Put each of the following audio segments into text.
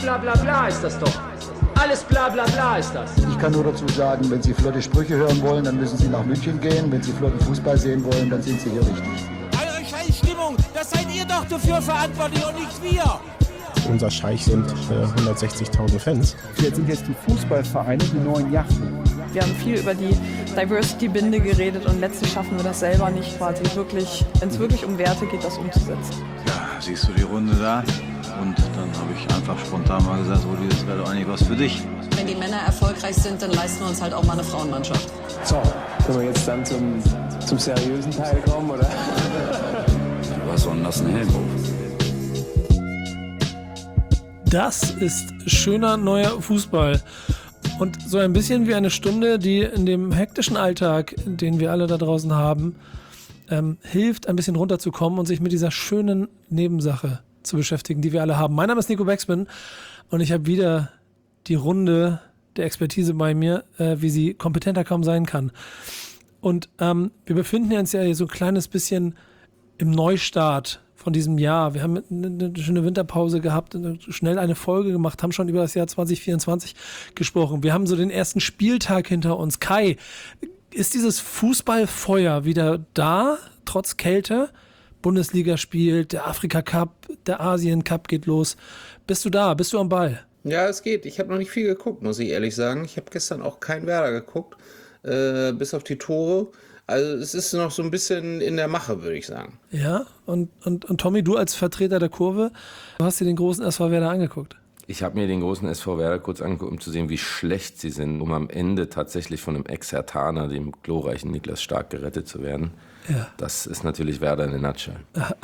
bla bla bla ist das doch. Alles bla bla bla ist das. Ich kann nur dazu sagen, wenn Sie flotte Sprüche hören wollen, dann müssen Sie nach München gehen. Wenn Sie flotten Fußball sehen wollen, dann sind Sie hier richtig. Eure Scheißstimmung, das seid ihr doch dafür verantwortlich und nicht wir. Unser Scheich sind 160.000 Fans. Jetzt sind die Fußballvereine die neuen Yachten. Wir haben viel über die Diversity-Binde geredet und letztlich schaffen wir das selber nicht quasi wirklich, wenn es wirklich um Werte geht, das umzusetzen. Ja, siehst du die Runde da? Und dann habe ich einfach spontan mal gesagt, Rudi, das wäre doch eigentlich was für dich. Wenn die Männer erfolgreich sind, dann leisten wir uns halt auch mal eine Frauenmannschaft. So, können wir jetzt dann zum seriösen Teil kommen, oder? Was soll denn das ein Helm auf? Das ist schöner neuer Fußball. Und so ein bisschen wie eine Stunde, die in dem hektischen Alltag, den wir alle da draußen haben, hilft, ein bisschen runterzukommen und sich mit dieser schönen Nebensache zu beschäftigen, die wir alle haben. Mein Name ist Nico Beckspin und ich habe wieder die Runde der Expertise bei mir, wie sie kompetenter kaum sein kann. Und wir befinden uns ja hier so ein kleines bisschen im Neustart von diesem Jahr. Wir haben eine schöne Winterpause gehabt, schnell eine Folge gemacht, haben schon über das Jahr 2024 gesprochen. Wir haben so den ersten Spieltag hinter uns. Kai, ist dieses Fußballfeuer wieder da, trotz Kälte? Bundesliga spielt, der Afrika Cup, der Asien Cup geht los. Bist du da? Bist du am Ball? Ja, es geht. Ich habe noch nicht viel geguckt, muss ich ehrlich sagen. Ich habe gestern auch kein Werder geguckt, bis auf die Tore. Also es ist noch so ein bisschen in der Mache, würde ich sagen. Ja, und Tommy, du als Vertreter der Kurve, du hast dir den großen SV Werder angeguckt. Ich habe mir den großen SV Werder kurz angeguckt, um zu sehen, wie schlecht sie sind, um am Ende tatsächlich von einem Ex-Herthaner, dem glorreichen Niklas Stark, gerettet zu werden. Ja. Das ist natürlich Werder in a nutshell.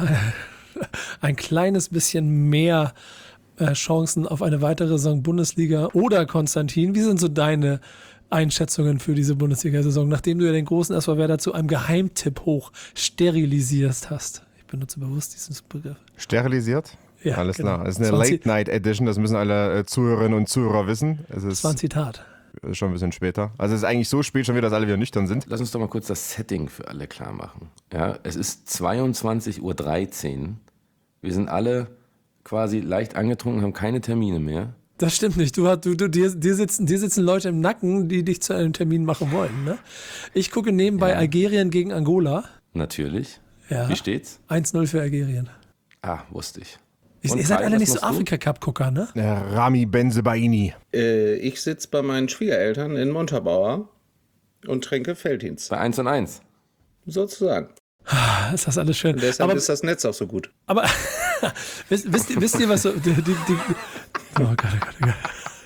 Ein kleines bisschen mehr Chancen auf eine weitere Saison Bundesliga. Oder Konstantin, wie sind so deine Einschätzungen für diese Bundesliga-Saison, nachdem du ja den großen SV Werder zu einem Geheimtipp hoch sterilisiert hast? Ich benutze bewusst diesen Begriff. Sterilisiert? Ja, alles genau. klar. Es ist eine Late-Night-Edition, das müssen alle Zuhörerinnen und Zuhörer wissen. Das war ein Zitat. Schon ein bisschen später. Also es ist eigentlich so spät schon wieder, dass alle wieder nüchtern sind. Lass uns doch mal kurz das Setting für alle klar machen. Ja, es ist 22:13 Uhr. Wir sind alle quasi leicht angetrunken, haben keine Termine mehr. Das stimmt nicht. Dir sitzen Leute im Nacken, die dich zu einem Termin machen wollen. Ne? Ich gucke nebenbei Algerien gegen Angola. Natürlich. Ja. Wie steht's? 1-0 für Algerien. Ah, wusste ich. Ihr seid alle nicht so Afrika-Cup-Gucker, ne? Rami Benzebaini. Ich sitze bei meinen Schwiegereltern in Montabaur und trinke Felddienst. Bei 1&1. Sozusagen. Ist das alles schön. Und deshalb ist das Netz auch so gut. Aber wisst ihr, was so... Oh Gott, oh Gott.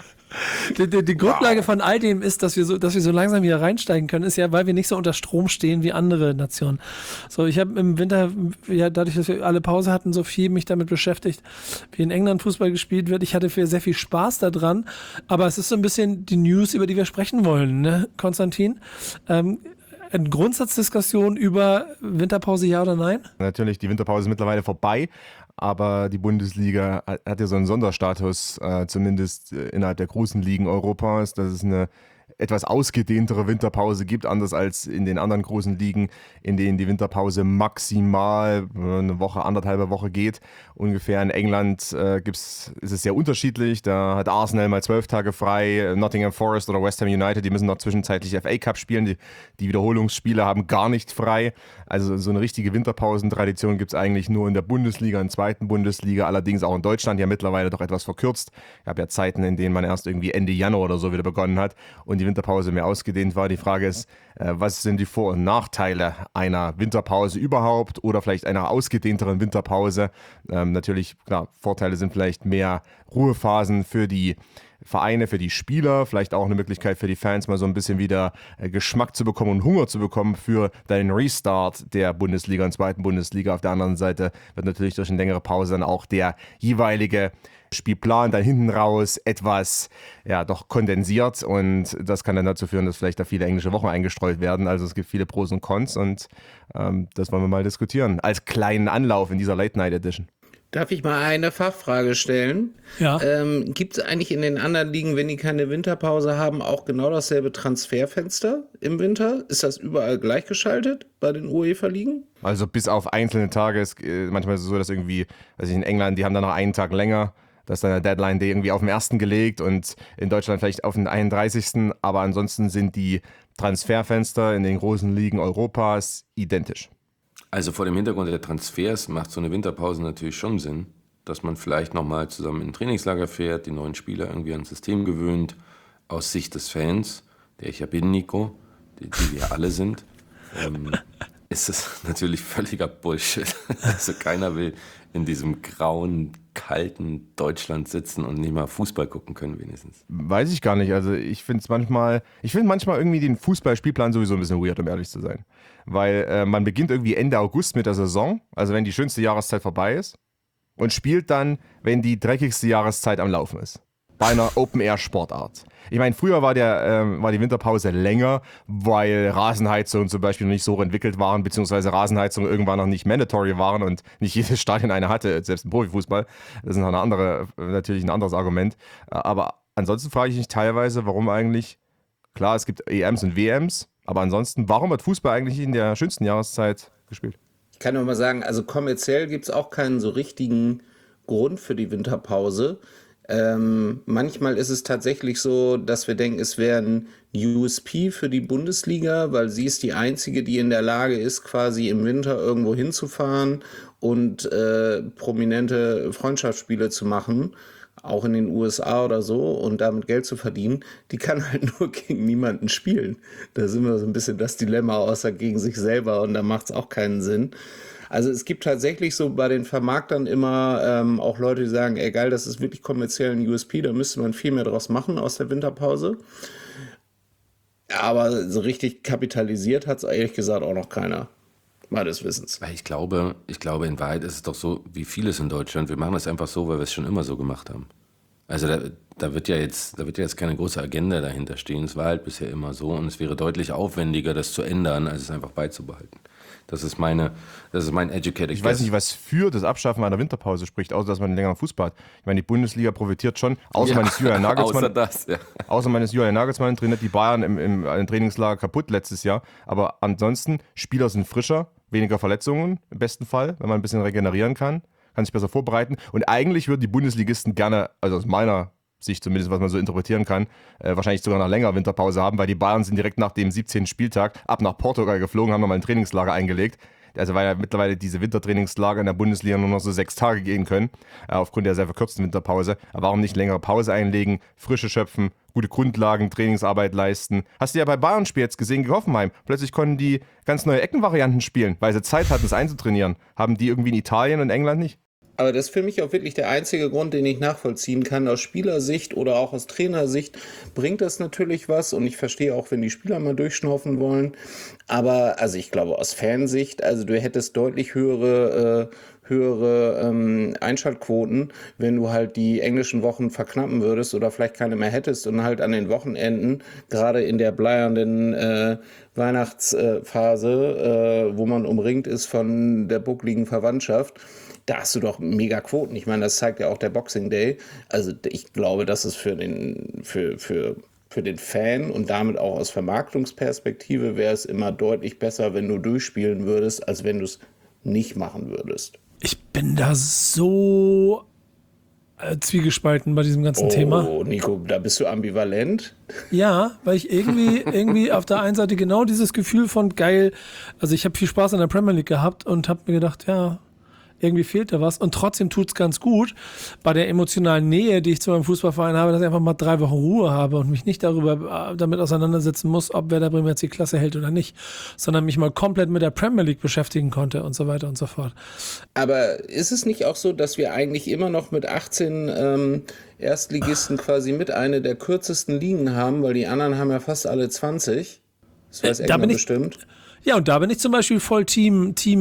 Die Grundlage von all dem ist, dass wir so langsam hier reinsteigen können, ist ja, weil wir nicht so unter Strom stehen wie andere Nationen. So, ich habe im Winter, ja, dadurch, dass wir alle Pause hatten, so viel mich damit beschäftigt, wie in England Fußball gespielt wird. Ich hatte sehr viel Spaß daran, aber es ist so ein bisschen die News, über die wir sprechen wollen, ne, Konstantin? Eine Grundsatzdiskussion über Winterpause, ja oder nein? Natürlich, die Winterpause ist mittlerweile vorbei, aber die Bundesliga hat ja so einen Sonderstatus, zumindest innerhalb der großen Ligen Europas, dass es eine etwas ausgedehntere Winterpause gibt, anders als in den anderen großen Ligen, in denen die Winterpause maximal eine Woche, anderthalbe Woche geht. Ungefähr in England ist es sehr unterschiedlich. Da hat Arsenal mal 12 Tage frei, Nottingham Forest oder West Ham United, die müssen noch zwischenzeitlich FA Cup spielen. Die Wiederholungsspiele haben gar nicht frei. Also so eine richtige Winterpausentradition gibt es eigentlich nur in der Bundesliga, in der zweiten Bundesliga, allerdings auch in Deutschland ja mittlerweile doch etwas verkürzt. Ich habe ja Zeiten, in denen man erst irgendwie Ende Januar oder so wieder begonnen hat und die Winterpause mehr ausgedehnt war. Die Frage ist, was sind die Vor- und Nachteile einer Winterpause überhaupt oder vielleicht einer ausgedehnteren Winterpause? Natürlich, klar, Vorteile sind vielleicht mehr Ruhephasen für die Vereine, für die Spieler, vielleicht auch eine Möglichkeit für die Fans, mal so ein bisschen wieder Geschmack zu bekommen und Hunger zu bekommen für den Restart der Bundesliga und zweiten Bundesliga. Auf der anderen Seite wird natürlich durch eine längere Pause dann auch der jeweilige Spielplan dann hinten raus etwas doch kondensiert und das kann dann dazu führen, dass vielleicht da viele englische Wochen eingestreut werden. Also es gibt viele Pros und Cons und das wollen wir mal diskutieren als kleinen Anlauf in dieser Late Night Edition. Darf ich mal eine Fachfrage stellen? Ja. Gibt es eigentlich in den anderen Ligen, wenn die keine Winterpause haben, auch genau dasselbe Transferfenster im Winter? Ist das überall gleichgeschaltet bei den UEFA-Ligen? Also bis auf einzelne Tage ist manchmal ist es so, dass irgendwie, in England, die haben dann noch einen Tag länger. dass dann der Deadline Day irgendwie auf den 1. gelegt und in Deutschland vielleicht auf den 31. Aber ansonsten sind die Transferfenster in den großen Ligen Europas identisch. Also vor dem Hintergrund der Transfers macht so eine Winterpause natürlich schon Sinn, dass man vielleicht nochmal zusammen in ein Trainingslager fährt, die neuen Spieler irgendwie ans System gewöhnt, aus Sicht des Fans, der ich ja bin, Nico, die wir alle sind, ist es natürlich völliger Bullshit. Also keiner will in diesem grauen, kalten Deutschland sitzen und nicht mal Fußball gucken können wenigstens. Weiß ich gar nicht. Also ich finde manchmal irgendwie den Fußballspielplan sowieso ein bisschen weird, um ehrlich zu sein. Weil man beginnt irgendwie Ende August mit der Saison, also wenn die schönste Jahreszeit vorbei ist, und spielt dann, wenn die dreckigste Jahreszeit am Laufen ist. Bei einer Open-Air-Sportart. Ich meine, früher war die Winterpause länger, weil Rasenheizungen zum Beispiel noch nicht so entwickelt waren, beziehungsweise Rasenheizungen irgendwann noch nicht mandatory waren und nicht jedes Stadion eine hatte, selbst im Profifußball. Das ist noch natürlich ein anderes Argument. Aber ansonsten frage ich mich teilweise, warum eigentlich, klar, es gibt EMs und WMs, aber ansonsten, warum wird Fußball eigentlich in der schönsten Jahreszeit gespielt? Ich kann nur mal sagen, also kommerziell gibt es auch keinen so richtigen Grund für die Winterpause. Manchmal ist es tatsächlich so, dass wir denken, es wäre ein USP für die Bundesliga, weil sie ist die einzige, die in der Lage ist, quasi im Winter irgendwo hinzufahren und prominente Freundschaftsspiele zu machen, auch in den USA oder so, und damit Geld zu verdienen. Die kann halt nur gegen niemanden spielen. Da sind wir so ein bisschen das Dilemma, außer gegen sich selber, und da macht es auch keinen Sinn. Also es gibt tatsächlich so bei den Vermarktern immer auch Leute, die sagen, ey geil, das ist wirklich kommerziell ein USP, da müsste man viel mehr draus machen aus der Winterpause. Aber so richtig kapitalisiert hat es ehrlich gesagt auch noch keiner, meines Wissens. Ich glaube, in Wahrheit ist es doch so, wie vieles in Deutschland, wir machen das einfach so, weil wir es schon immer so gemacht haben. Also da wird ja jetzt keine große Agenda dahinter stehen, es war halt bisher immer so und es wäre deutlich aufwendiger, das zu ändern, als es einfach beizubehalten. Das ist mein educated guess. Ich weiß nicht, was für das Abschaffen einer Winterpause spricht, außer dass man länger Fußball hat. Ich meine, die Bundesliga profitiert schon, außer man ist Julian Nagelsmann. Außer man ist Julian Nagelsmann, trainiert die Bayern im Trainingslager kaputt letztes Jahr. Aber ansonsten, Spieler sind frischer, weniger Verletzungen im besten Fall, wenn man ein bisschen regenerieren kann sich besser vorbereiten. Und eigentlich würden die Bundesligisten gerne, also aus meiner Sicht zumindest, was man so interpretieren kann, wahrscheinlich sogar noch länger Winterpause haben, weil die Bayern sind direkt nach dem 17. Spieltag ab nach Portugal geflogen, haben nochmal ein Trainingslager eingelegt. Also weil ja mittlerweile diese Wintertrainingslager in der Bundesliga nur noch so 6 Tage gehen können, aufgrund der sehr verkürzten Winterpause. Aber warum nicht längere Pause einlegen, Frische schöpfen, gute Grundlagen, Trainingsarbeit leisten? Hast du ja bei Bayern-Spiel jetzt gesehen, gegen Hoffenheim. Plötzlich konnten die ganz neue Eckenvarianten spielen, weil sie Zeit hatten, es einzutrainieren. Haben die irgendwie in Italien und England nicht? Aber das ist für mich auch wirklich der einzige Grund, den ich nachvollziehen kann. Aus Spielersicht oder auch aus Trainersicht bringt das natürlich was. Und ich verstehe auch, wenn die Spieler mal durchschnaufen wollen. Aber also ich glaube, aus Fansicht, also du hättest deutlich höhere Einschaltquoten, wenn du halt die englischen Wochen verknappen würdest oder vielleicht keine mehr hättest und halt an den Wochenenden, gerade in der bleiernden Weihnachtsphase, wo man umringt ist von der buckligen Verwandtschaft, da hast du doch mega Quoten. Ich meine, das zeigt ja auch der Boxing Day. Also ich glaube, dass es für den Fan und damit auch aus Vermarktungsperspektive wäre es immer deutlich besser, wenn du durchspielen würdest, als wenn du es nicht machen würdest. Ich bin da so zwiegespalten bei diesem ganzen Thema. Oh, Nico, da bist du ambivalent. Ja, weil ich irgendwie auf der einen Seite genau dieses Gefühl von geil, also ich habe viel Spaß an der Premier League gehabt und habe mir gedacht, ja, irgendwie fehlt da was und trotzdem tut es ganz gut bei der emotionalen Nähe, die ich zu meinem Fußballverein habe, dass ich einfach mal 3 Wochen Ruhe habe und mich nicht damit auseinandersetzen muss, ob Werder Bremen jetzt die Klasse hält oder nicht, sondern mich mal komplett mit der Premier League beschäftigen konnte und so weiter und so fort. Aber ist es nicht auch so, dass wir eigentlich immer noch mit 18 Erstligisten quasi mit einer der kürzesten Ligen haben, weil die anderen haben ja fast alle 20? Das weiß England bestimmt. Ja, und da bin ich zum Beispiel voll Team hier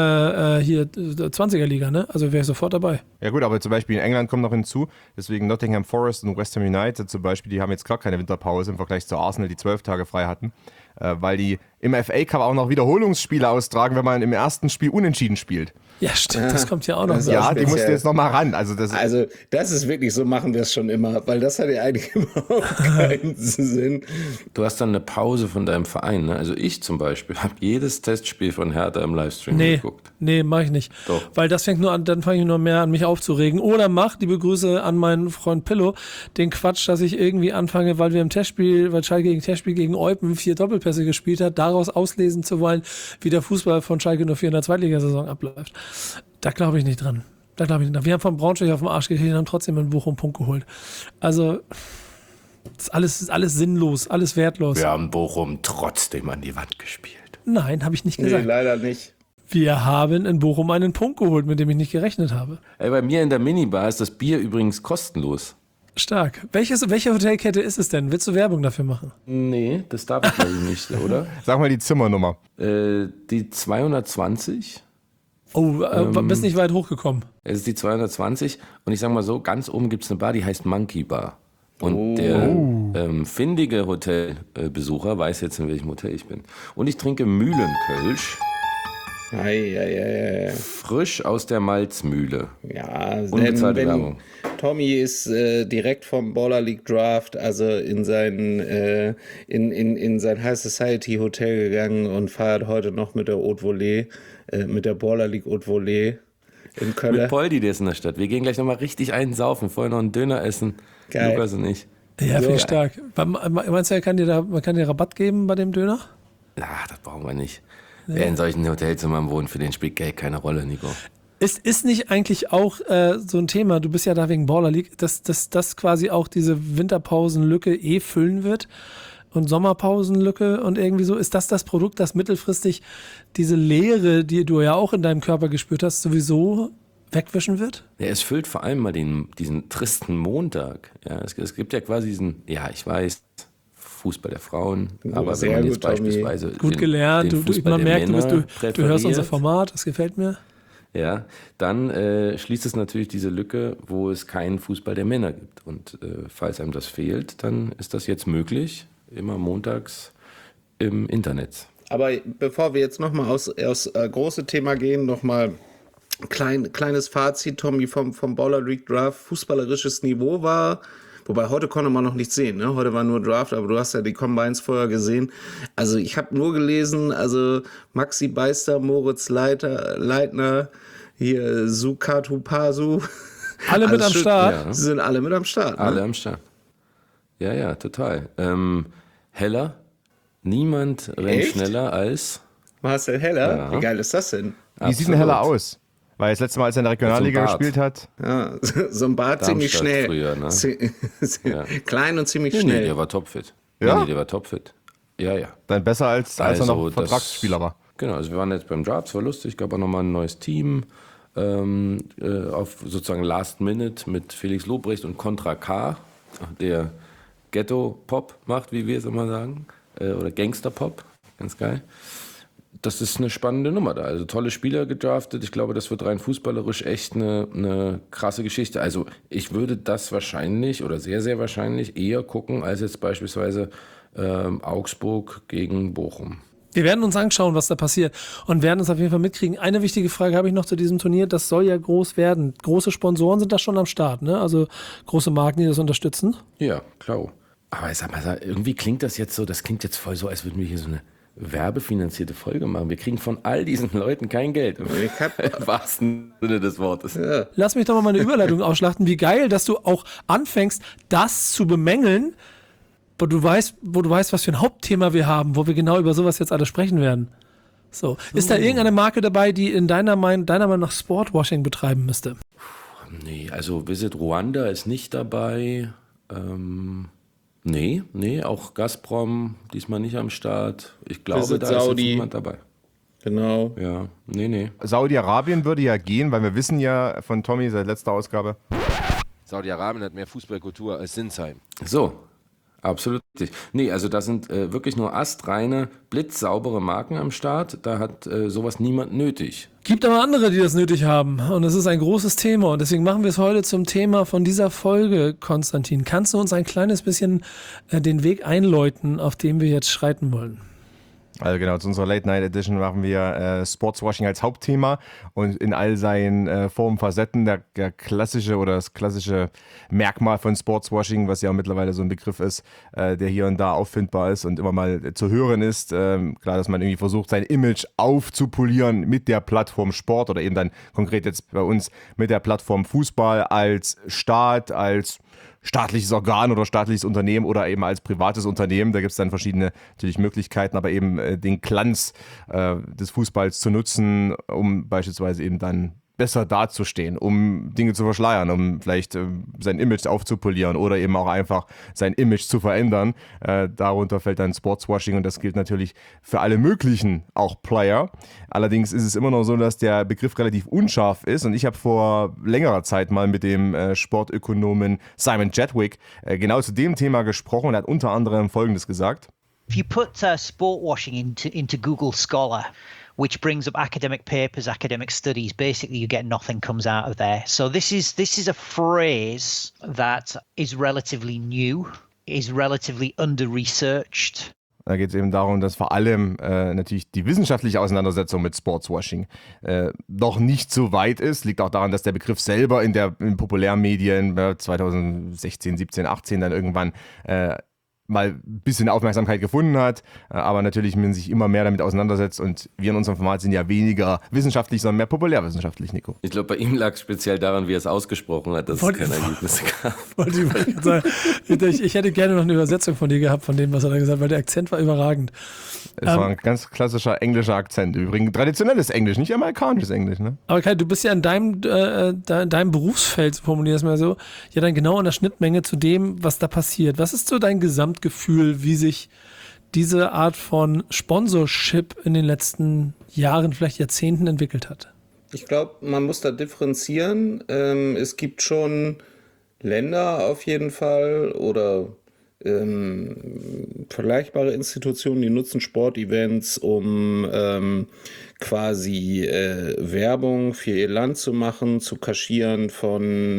20er-Liga, ne? Also wäre ich sofort dabei. Ja gut, aber zum Beispiel in England kommt noch hinzu, deswegen Nottingham Forest und West Ham United zum Beispiel, die haben jetzt gar keine Winterpause im Vergleich zu Arsenal, die 12 Tage frei hatten. weil die im FA Cup auch noch Wiederholungsspiele austragen, wenn man im ersten Spiel unentschieden spielt. Ja, stimmt, das kommt ja auch noch. Ja, die musst du jetzt nochmal ran. Also das ist wirklich, so machen wir es schon immer, weil das hat ja eigentlich überhaupt keinen Sinn. Du hast dann eine Pause von deinem Verein, ne? Also ich zum Beispiel habe jedes Testspiel von Hertha im Livestream geguckt. Nee, mach ich nicht. Doch. Weil das fängt nur an, dann fange ich nur mehr an, mich aufzuregen. Oder liebe Grüße an meinen Freund Pillow, den Quatsch, dass ich irgendwie anfange, weil wir im Testspiel, weil Schalke gegen Testspiel gegen Eupen 4 Doppelpässe gespielt hat, daraus auslesen zu wollen, wie der Fußball von Schalke 04 in der Zweitligasaison abläuft. Da glaube ich nicht dran. Wir haben von Braunschweig auf den Arsch gekriegt und haben trotzdem in Bochum einen Punkt geholt. Also, das ist alles sinnlos, alles wertlos. Wir haben Bochum trotzdem an die Wand gespielt. Nein, habe ich nicht gesagt. Nee, leider nicht. Wir haben in Bochum einen Punkt geholt, mit dem ich nicht gerechnet habe. Ey, bei mir in der Minibar ist das Bier übrigens kostenlos. Stark. Welche Hotelkette ist es denn? Willst du Werbung dafür machen? Nee, das darf ich glaube ich nicht, oder? Sag mal die Zimmernummer. Die 220. Oh, bist nicht weit hochgekommen. Es ist die 220 und ich sag mal so, ganz oben gibt es eine Bar, die heißt Monkey Bar. Und der findige Hotelbesucher weiß jetzt, in welchem Hotel ich bin. Und ich trinke Mühlenkölsch. Frisch aus der Malzmühle. Ja, unbezahlte Werbung. Tommy ist direkt vom Baller League Draft, also in sein High Society Hotel gegangen und feiert heute noch mit der Haute Volée, mit der Baller League Haute Volée in Köln. Mit Poldi, der ist in der Stadt. Wir gehen gleich nochmal richtig einen saufen, vorher noch einen Döner essen. Geil. Lukas und ich. Ja, finde ich stark. Meinst du, man kann dir Rabatt geben bei dem Döner? Ach, das brauchen wir nicht. Ja. Wer in solchen Hotelzimmern wohnt, für den spielt Geld keine Rolle, Nico. Ist nicht eigentlich auch so ein Thema, du bist ja da wegen Baller League, dass das quasi auch diese Winterpausenlücke füllen wird und Sommerpausenlücke und irgendwie so? Ist das Produkt, das mittelfristig diese Leere, die du ja auch in deinem Körper gespürt hast, sowieso wegwischen wird? Ja, es füllt vor allem mal diesen tristen Montag. Ja, es gibt ja quasi diesen, ja, ich weiß, Fußball der Frauen, aber wenn man jetzt beispielsweise gut gelernt, man merkt, du hörst unser Format, das gefällt mir. Ja, dann schließt es natürlich diese Lücke, wo es keinen Fußball der Männer gibt. Und falls einem das fehlt, dann ist das jetzt möglich, immer montags im Internet. Aber bevor wir jetzt nochmal aus große Thema gehen, nochmal kleines Fazit, Tommy, vom Baller League Draft. Fußballerisches Niveau war, wobei heute konnte man noch nichts sehen, ne? Heute war nur Draft, aber du hast ja die Combines vorher gesehen. Also ich habe nur gelesen, also Maxi Beister, Moritz Leitner, hier Sukatu Pasu. Alle mit am Start? Ja. Sie sind alle mit am Start. Ne? Alle am Start. Ja, total. Heller. Niemand rennt schneller als Marcel Heller? Ja. Wie geil ist das denn? Wie sieht denn Heller aus? Weil das letzte Mal, als er in der Regionalliga gespielt hat. Ja, so ein Bart ziemlich schnell. Früher, ne? Klein und ziemlich schnell. Nee, der war topfit. Ja? Nee, der war topfit. Ja. Dann besser als er noch Vertragsspieler war. Genau, also wir waren jetzt beim Draft, es war lustig, gab auch nochmal ein neues Team. Auf sozusagen Last Minute mit Felix Lobrecht und Contra K, der Ghetto-Pop macht, wie wir es immer sagen. Oder Gangster-Pop, ganz geil. Das ist eine spannende Nummer da. Also tolle Spieler gedraftet. Ich glaube, das wird rein fußballerisch echt eine krasse Geschichte. Also ich würde das wahrscheinlich oder sehr, sehr wahrscheinlich eher gucken, als jetzt beispielsweise Augsburg gegen Bochum. Wir werden uns anschauen, was da passiert und werden uns auf jeden Fall mitkriegen. Eine wichtige Frage habe ich noch zu diesem Turnier. Das soll ja groß werden. Große Sponsoren sind da schon am Start, ne? Also große Marken, die das unterstützen. Ja, klar. Aber ich sag mal, irgendwie klingt das jetzt so, das klingt jetzt voll so, als würden wir hier so eine werbefinanzierte Folge machen. Wir kriegen von all diesen Leuten kein Geld. Im wahrsten Sinne des Wortes. Ja. Lass mich doch mal meine Überleitung ausschlachten. Wie geil, dass du auch anfängst, das zu bemängeln, wo du weißt, was für ein Hauptthema wir haben, wo wir genau über sowas jetzt alle sprechen werden. So. Ist da irgendeine Marke dabei, die in deiner Meinung nach Sportwashing betreiben müsste? Nee, also Visit Ruanda ist nicht dabei. Nee, auch Gazprom diesmal nicht am Start. Ich glaube, Visit da Saudi. ist jetzt niemand dabei. Genau. Ja, nee. Saudi-Arabien würde ja gehen, weil wir wissen ja von Tommy seit letzter Ausgabe. Saudi-Arabien hat mehr Fußballkultur als Sinsheim. So, absolut richtig. Nee, also da sind wirklich nur astreine, blitzsaubere Marken am Start. Da hat sowas niemand nötig. Gibt aber andere, die das nötig haben. Und es ist ein großes Thema. Und deswegen machen wir es heute zum Thema von dieser Folge, Konstantin. Kannst du uns ein kleines bisschen den Weg einläuten, auf dem wir jetzt schreiten wollen? Also genau, zu unserer Late Night Edition machen wir Sportswashing als Hauptthema und in all seinen Formen, Facetten. Der klassische oder das klassische Merkmal von Sportswashing, was ja auch mittlerweile so ein Begriff ist, der hier und da auffindbar ist und immer mal zu hören ist. Klar, dass man irgendwie versucht, sein Image aufzupolieren mit der Plattform Sport oder eben dann konkret jetzt bei uns mit der Plattform Fußball als Staat, als staatliches Organ oder staatliches Unternehmen oder eben als privates Unternehmen. Da gibt es dann verschiedene natürlich Möglichkeiten, aber eben den Glanz des Fußballs zu nutzen, um beispielsweise eben dann besser dazustehen, um Dinge zu verschleiern, um vielleicht sein Image aufzupolieren oder eben auch einfach sein Image zu verändern. Darunter fällt dann Sportswashing und das gilt natürlich für alle möglichen auch Player. Allerdings ist es immer noch so, dass der Begriff relativ unscharf ist und ich habe vor längerer Zeit mal mit dem Sportökonomen Simon Chadwick genau zu dem Thema gesprochen und er hat unter anderem Folgendes gesagt. If you put sportwashing into Google Scholar, which brings up academic papers, academic studies, basically you get nothing comes out of there. So this is a phrase that is relatively new, is relatively under-researched. Da geht es eben darum, dass vor allem natürlich die wissenschaftliche Auseinandersetzung mit Sportswashing noch nicht so weit ist. Liegt auch daran, dass der Begriff selber in Populärmedien 2016, 17, 18 dann irgendwann mal ein bisschen Aufmerksamkeit gefunden hat, aber natürlich man sich immer mehr damit auseinandersetzt und wir in unserem Format sind ja weniger wissenschaftlich, sondern mehr populärwissenschaftlich, Nico. Ich glaube, bei ihm lag es speziell daran, wie er es ausgesprochen hat, dass es keine Ergebnisse gab. Ich hätte gerne noch eine Übersetzung von dir gehabt, von dem, was er da gesagt hat, weil der Akzent war überragend. Es war ein ganz klassischer englischer Akzent. Übrigens traditionelles Englisch, nicht amerikanisches Englisch. Ne? Aber Kai, du bist ja in deinem Berufsfeld, formulier es mal so, ja dann genau an der Schnittmenge zu dem, was da passiert. Was ist so dein Gesamtgefühl, wie sich diese Art von Sponsorship in den letzten Jahren, vielleicht Jahrzehnten entwickelt hat? Ich glaube, man muss da differenzieren. Es gibt schon Länder auf jeden Fall oder vergleichbare Institutionen, die nutzen Sportevents, um quasi Werbung für ihr Land zu machen, zu kaschieren von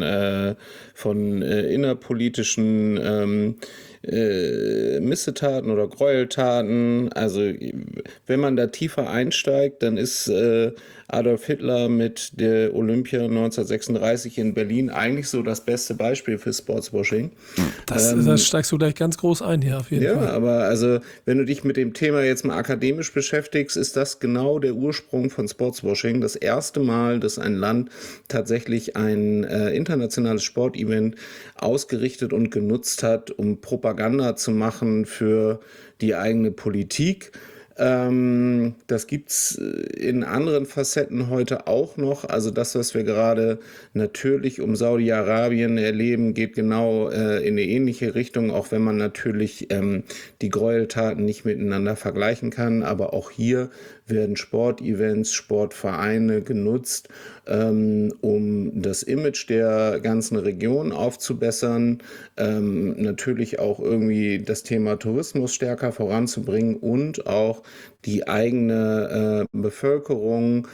innerpolitischen Missetaten oder Gräueltaten. Also wenn man da tiefer einsteigt, dann ist Adolf Hitler mit der Olympia 1936 in Berlin eigentlich so das beste Beispiel für Sportswashing. Das steigst du gleich ganz groß ein hier auf jeden Fall. Ja, aber also wenn du dich mit dem Thema jetzt mal akademisch beschäftigst, ist das genau der Ursprung von Sportswashing. Das erste Mal, dass ein Land tatsächlich ein internationales Sportevent ausgerichtet und genutzt hat, um Propaganda zu machen für die eigene Politik. Das gibt's in anderen Facetten heute auch noch. Also das, was wir gerade natürlich um Saudi-Arabien erleben, geht genau in eine ähnliche Richtung, auch wenn man natürlich die Gräueltaten nicht miteinander vergleichen kann. Aber auch hier werden Sportevents, Sportvereine genutzt, um das Image der ganzen Region aufzubessern, natürlich auch irgendwie das Thema Tourismus stärker voranzubringen und auch die eigene Bevölkerung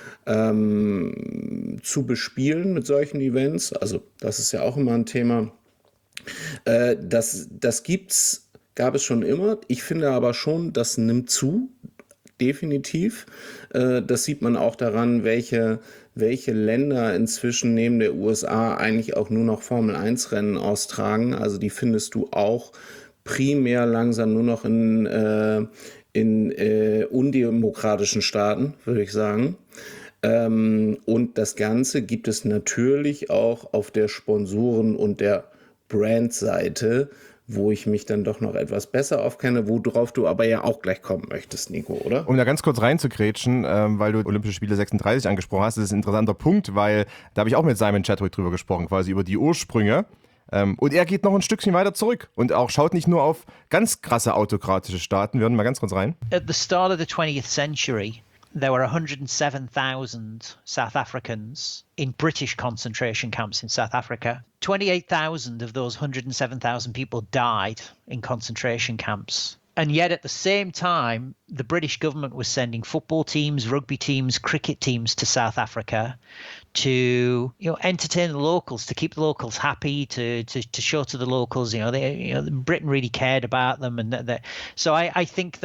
zu bespielen mit solchen Events. Also das ist ja auch immer ein Thema. Das gab es schon immer. Ich finde aber schon, das nimmt zu. Definitiv. Das sieht man auch daran, welche Länder inzwischen neben der USA eigentlich auch nur noch Formel-1-Rennen austragen. Also die findest du auch primär langsam nur noch in undemokratischen Staaten, würde ich sagen. Und das Ganze gibt es natürlich auch auf der Sponsoren- und der Brandseite, wo ich mich dann doch noch etwas besser aufkenne, worauf du aber ja auch gleich kommen möchtest, Nico, oder? Um da ganz kurz reinzugrätschen, weil du Olympische Spiele 36 angesprochen hast, das ist ein interessanter Punkt, weil da habe ich auch mit Simon Chadwick drüber gesprochen, quasi über die Ursprünge. Und er geht noch ein Stückchen weiter zurück und auch schaut nicht nur auf ganz krasse autokratische Staaten. Wir hören mal ganz kurz rein. At the start of the 20th century, there were 107,000 South Africans in British concentration camps in South Africa. 28,000 of those 107,000 people died in concentration camps. And yet at the same time, the British government was sending football teams, rugby teams, cricket teams to South Africa to, entertain the locals, to keep the locals happy, to show to the locals, Britain really cared about them. So I think that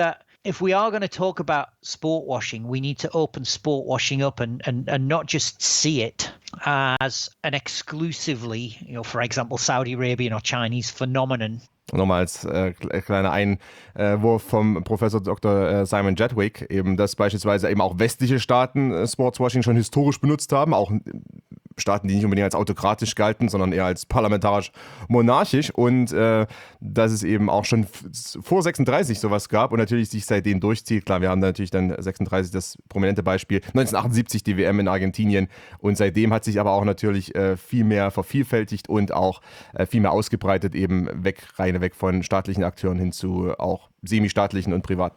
if we are going to talk about sport washing, we need to open sport washing up and not just see it as an exclusively, for example, Saudi Arabian or Chinese phenomenon. Nochmal als kleiner Einwurf vom Professor Dr. Simon Jedwick, eben, dass beispielsweise eben auch westliche Staaten Sportswashing schon historisch benutzt haben, auch Staaten, die nicht unbedingt als autokratisch galten, sondern eher als parlamentarisch-monarchisch und dass es eben auch schon vor 36 sowas gab und natürlich sich seitdem durchzieht. Klar, wir haben da natürlich dann 36 das prominente Beispiel, 1978 die WM in Argentinien und seitdem hat sich aber auch natürlich viel mehr vervielfältigt und auch viel mehr ausgebreitet, eben rein weg von staatlichen Akteuren hin zu auch semi-staatlichen und privaten.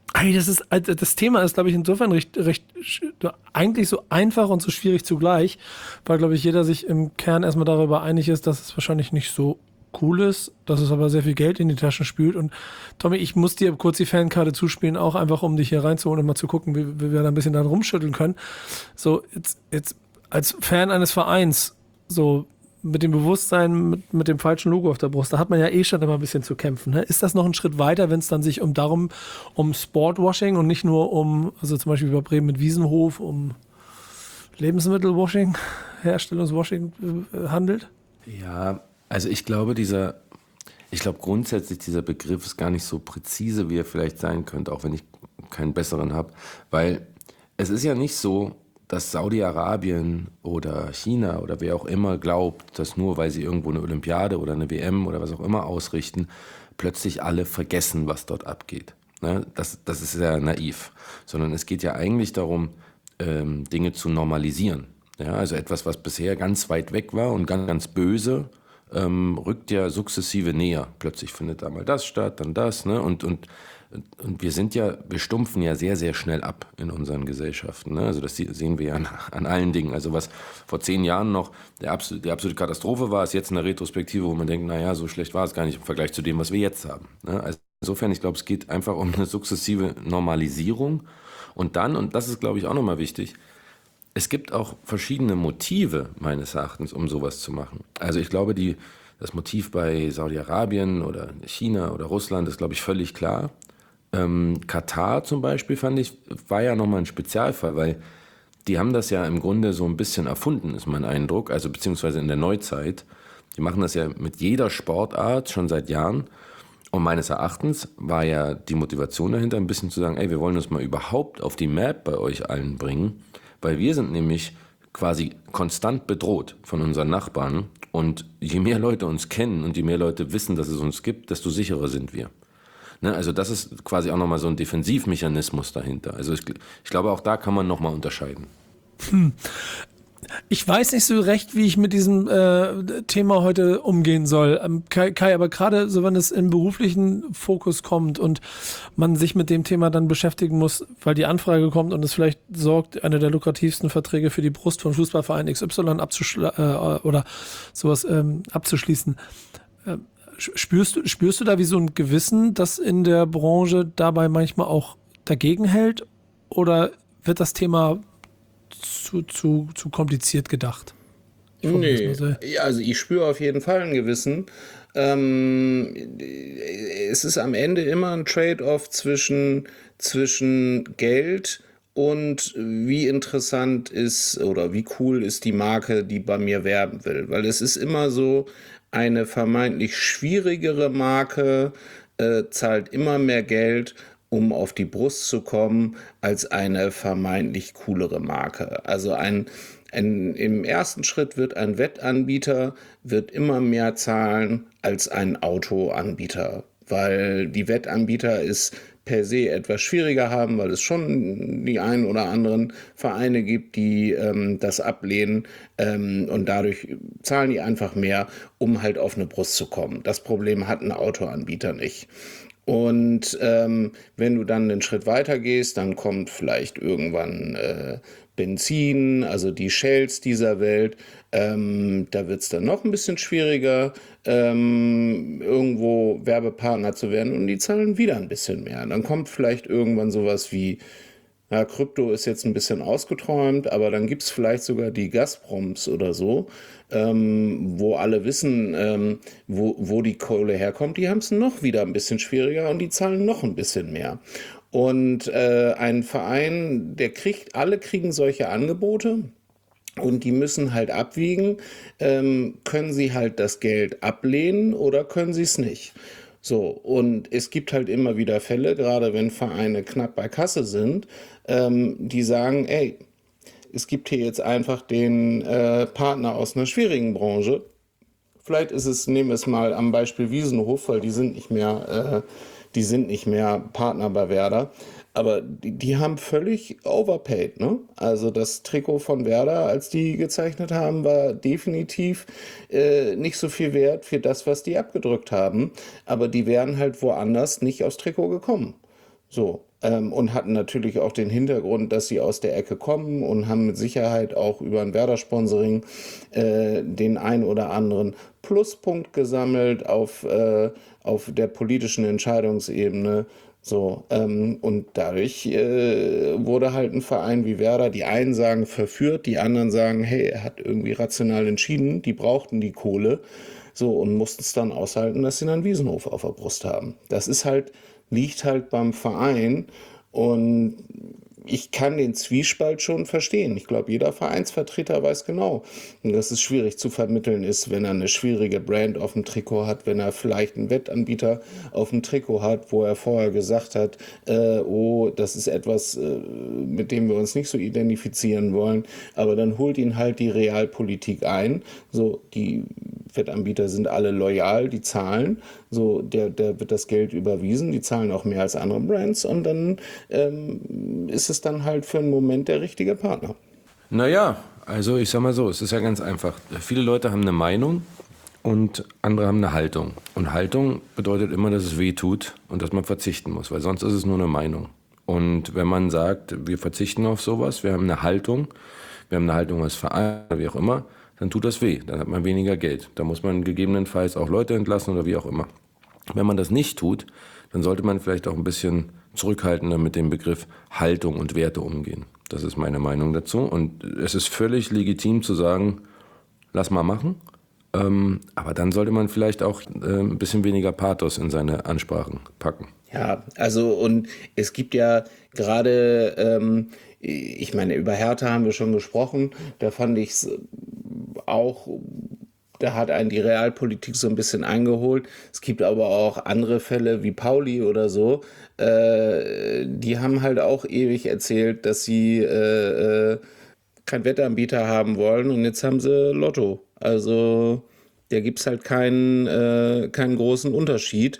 Das Thema ist, glaube ich, insofern recht eigentlich so einfach und so schwierig zugleich, weil, glaube ich, jeder sich im Kern erstmal darüber einig ist, dass es wahrscheinlich nicht so cool ist, dass es aber sehr viel Geld in die Taschen spült. Und Tommy, ich muss dir kurz die Fankarte zuspielen, auch einfach, um dich hier reinzuholen und mal zu gucken, wie wir da ein bisschen dann rumschütteln können. So, jetzt als Fan eines Vereins, so mit dem Bewusstsein, mit dem falschen Logo auf der Brust, da hat man ja schon immer ein bisschen zu kämpfen. Ne? Ist das noch ein Schritt weiter, wenn es dann sich um Sportwashing und nicht nur also zum Beispiel bei Bremen mit Wiesenhof, um Lebensmittelwashing, Herstellungswashing handelt? Ja, also ich glaube grundsätzlich dieser Begriff ist gar nicht so präzise, wie er vielleicht sein könnte, auch wenn ich keinen besseren habe, weil es ist ja nicht so, dass Saudi-Arabien oder China oder wer auch immer glaubt, dass nur weil sie irgendwo eine Olympiade oder eine WM oder was auch immer ausrichten, plötzlich alle vergessen, was dort abgeht. Ne? Das ist ja naiv. Sondern es geht ja eigentlich darum, Dinge zu normalisieren. Ja? Also etwas, was bisher ganz weit weg war und ganz, ganz böse, rückt ja sukzessive näher. Plötzlich findet da mal das statt, dann das. Ne? Und wir stumpfen ja sehr, sehr schnell ab in unseren Gesellschaften. Ne? Also das sehen wir ja an allen Dingen. Also was vor 10 Jahren noch die absolute Katastrophe war, ist jetzt eine Retrospektive, wo man denkt, naja, so schlecht war es gar nicht im Vergleich zu dem, was wir jetzt haben. Ne? Also insofern, ich glaube, es geht einfach um eine sukzessive Normalisierung. Und dann, und das ist, glaube ich, auch nochmal wichtig, es gibt auch verschiedene Motive, meines Erachtens, um sowas zu machen. Also ich glaube, das Motiv bei Saudi-Arabien oder China oder Russland ist, glaube ich, völlig klar. Katar zum Beispiel, fand ich, war ja nochmal ein Spezialfall, weil die haben das ja im Grunde so ein bisschen erfunden, ist mein Eindruck, also beziehungsweise in der Neuzeit. Die machen das ja mit jeder Sportart schon seit Jahren. Und meines Erachtens war ja die Motivation dahinter, ein bisschen zu sagen, ey, wir wollen uns mal überhaupt auf die Map bei euch allen bringen, weil wir sind nämlich quasi konstant bedroht von unseren Nachbarn. Und je mehr Leute uns kennen und je mehr Leute wissen, dass es uns gibt, desto sicherer sind wir. Ne, also das ist quasi auch nochmal so ein Defensivmechanismus dahinter. Also ich glaube, auch da kann man nochmal unterscheiden. Ich weiß nicht so recht, wie ich mit diesem Thema heute umgehen soll. Kai, aber gerade so, wenn es in beruflichen Fokus kommt und man sich mit dem Thema dann beschäftigen muss, weil die Anfrage kommt und es vielleicht sorgt, eine der lukrativsten Verträge für die Brust von Fußballverein XY oder sowas abzuschließen. Spürst du da wie so ein Gewissen, das in der Branche dabei manchmal auch dagegen hält? Oder wird das Thema zu kompliziert gedacht? Nee, also ich spüre auf jeden Fall ein Gewissen. Es ist am Ende immer ein Trade-off zwischen Geld und wie interessant ist oder wie cool ist die Marke, die bei mir werben will. Weil es ist immer so, eine vermeintlich schwierigere Marke zahlt immer mehr Geld, um auf die Brust zu kommen, als eine vermeintlich coolere Marke. Also im ersten Schritt wird ein Wettanbieter immer mehr zahlen als ein Autoanbieter, weil die Wettanbieter es per se etwas schwieriger haben, weil es schon die ein oder anderen Vereine gibt, die das ablehnen und dadurch zahlen die einfach mehr, um halt auf eine Brust zu kommen. Das Problem hat ein Autoanbieter nicht. Und wenn du dann einen Schritt weiter gehst, dann kommt vielleicht irgendwann Benzin, also die Shells dieser Welt. Da wird es dann noch ein bisschen schwieriger, irgendwo Werbepartner zu werden und die zahlen wieder ein bisschen mehr. Dann kommt vielleicht irgendwann sowas wie, ja, Krypto ist jetzt ein bisschen ausgeträumt, aber dann gibt es vielleicht sogar die Gazproms oder so, wo alle wissen, wo die Kohle herkommt. Die haben es noch wieder ein bisschen schwieriger und die zahlen noch ein bisschen mehr. Und ein Verein, alle kriegen solche Angebote. Und die müssen halt abwiegen, können sie halt das Geld ablehnen oder können sie es nicht. So, und es gibt halt immer wieder Fälle, gerade wenn Vereine knapp bei Kasse sind, die sagen, ey, es gibt hier jetzt einfach den Partner aus einer schwierigen Branche. Vielleicht ist es, nehmen wir es mal am Beispiel Wiesenhof, weil die sind nicht mehr Partner bei Werder. Aber die haben völlig overpaid, ne? Also das Trikot von Werder, als die gezeichnet haben, war definitiv nicht so viel wert für das, was die abgedrückt haben. Aber die wären halt woanders nicht aufs Trikot gekommen. So. Und hatten natürlich auch den Hintergrund, dass sie aus der Ecke kommen und haben mit Sicherheit auch über ein Werder-Sponsoring den ein oder anderen Pluspunkt gesammelt auf der politischen Entscheidungsebene. So, und dadurch wurde halt ein Verein wie Werder, die einen sagen verführt, die anderen sagen, hey, er hat irgendwie rational entschieden, die brauchten die Kohle, so, und mussten es dann aushalten, dass sie dann Wiesenhof auf der Brust haben. Das liegt halt beim Verein, und ich kann den Zwiespalt schon verstehen. Ich glaube, jeder Vereinsvertreter weiß genau, dass es schwierig zu vermitteln ist, wenn er eine schwierige Brand auf dem Trikot hat, wenn er vielleicht einen Wettanbieter auf dem Trikot hat, wo er vorher gesagt hat, das ist etwas, mit dem wir uns nicht so identifizieren wollen, aber dann holt ihn halt die Realpolitik ein. So, die Wettanbieter sind alle loyal, die zahlen, so, der wird das Geld überwiesen, die zahlen auch mehr als andere Brands, und dann ist es dann halt für einen Moment der richtige Partner. Naja, also ich sag mal so, es ist ja ganz einfach. Viele Leute haben eine Meinung und andere haben eine Haltung. Und Haltung bedeutet immer, dass es weh tut und dass man verzichten muss, weil sonst ist es nur eine Meinung. Und wenn man sagt, wir verzichten auf sowas, wir haben eine Haltung als Verein, wie auch immer, dann tut das weh, dann hat man weniger Geld. Da muss man gegebenenfalls auch Leute entlassen oder wie auch immer. Wenn man das nicht tut, dann sollte man vielleicht auch ein bisschen zurückhaltender mit dem Begriff Haltung und Werte umgehen. Das ist meine Meinung dazu. Und es ist völlig legitim zu sagen, lass mal machen. Aber dann sollte man vielleicht auch ein bisschen weniger Pathos in seine Ansprachen packen. Ja, also, und es gibt ja gerade, ich meine, über Hertha haben wir schon gesprochen, da fand ich es auch, da hat einen die Realpolitik so ein bisschen eingeholt. Es gibt aber auch andere Fälle wie Pauli oder so, die haben halt auch ewig erzählt, dass sie keinen Wettanbieter haben wollen, und jetzt haben sie Lotto. Also da gibt es halt keinen großen Unterschied.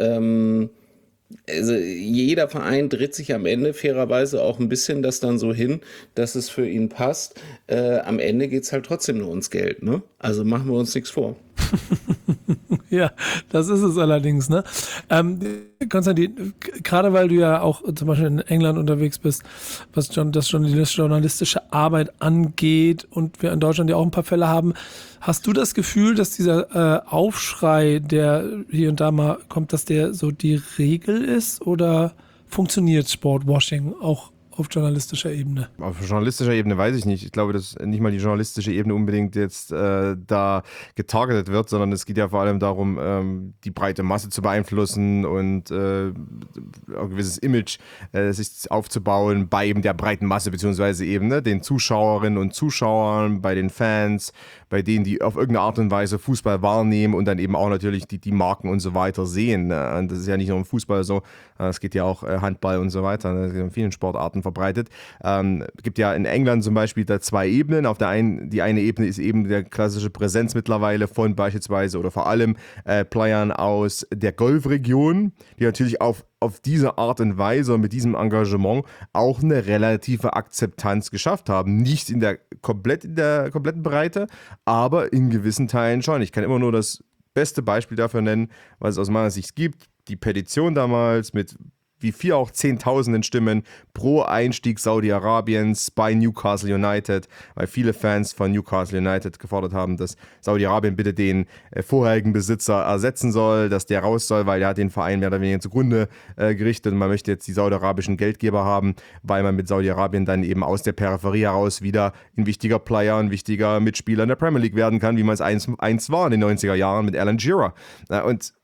Also jeder Verein dreht sich am Ende fairerweise auch ein bisschen das dann so hin, dass es für ihn passt. Am Ende geht es halt trotzdem nur ums Geld, ne? Also machen wir uns nichts vor. Ja, das ist es allerdings, ne? Konstantin, gerade weil du ja auch zum Beispiel in England unterwegs bist, was das journalistische Arbeit angeht, und wir in Deutschland ja auch ein paar Fälle haben, hast du das Gefühl, dass dieser Aufschrei, der hier und da mal kommt, dass der so die Regel ist, oder funktioniert Sportwashing auch auf journalistischer Ebene? Auf journalistischer Ebene weiß ich nicht. Ich glaube, dass nicht mal die journalistische Ebene unbedingt jetzt da getargetet wird, sondern es geht ja vor allem darum, die breite Masse zu beeinflussen und ein gewisses Image sich aufzubauen bei eben der breiten Masse, beziehungsweise eben den Zuschauerinnen und Zuschauern, bei den Fans, bei denen, die auf irgendeine Art und Weise Fußball wahrnehmen und dann eben auch natürlich die Marken und so weiter sehen. Und das ist ja nicht nur im Fußball so, es geht ja auch Handball und so weiter, das ist in vielen Sportarten verbreitet. Es gibt ja in England zum Beispiel da zwei Ebenen. Die eine Ebene ist eben der klassische Präsenz mittlerweile von beispielsweise oder vor allem Playern aus der Golfregion, die natürlich auf diese Art und Weise und mit diesem Engagement auch eine relative Akzeptanz geschafft haben. Nicht in der kompletten Breite, aber in gewissen Teilen schon. Ich kann immer nur das beste Beispiel dafür nennen, was es aus meiner Sicht gibt. Die Petition damals mit wie viel auch Zehntausenden Stimmen pro Einstieg Saudi-Arabiens bei Newcastle United, weil viele Fans von Newcastle United gefordert haben, dass Saudi-Arabien bitte den vorherigen Besitzer ersetzen soll, dass der raus soll, weil er hat den Verein mehr oder weniger zugrunde gerichtet und man möchte jetzt die saudi-arabischen Geldgeber haben, weil man mit Saudi-Arabien dann eben aus der Peripherie heraus wieder ein wichtiger Player, ein wichtiger Mitspieler in der Premier League werden kann, wie man es einst war in den 90er Jahren mit Alan Shearer. Und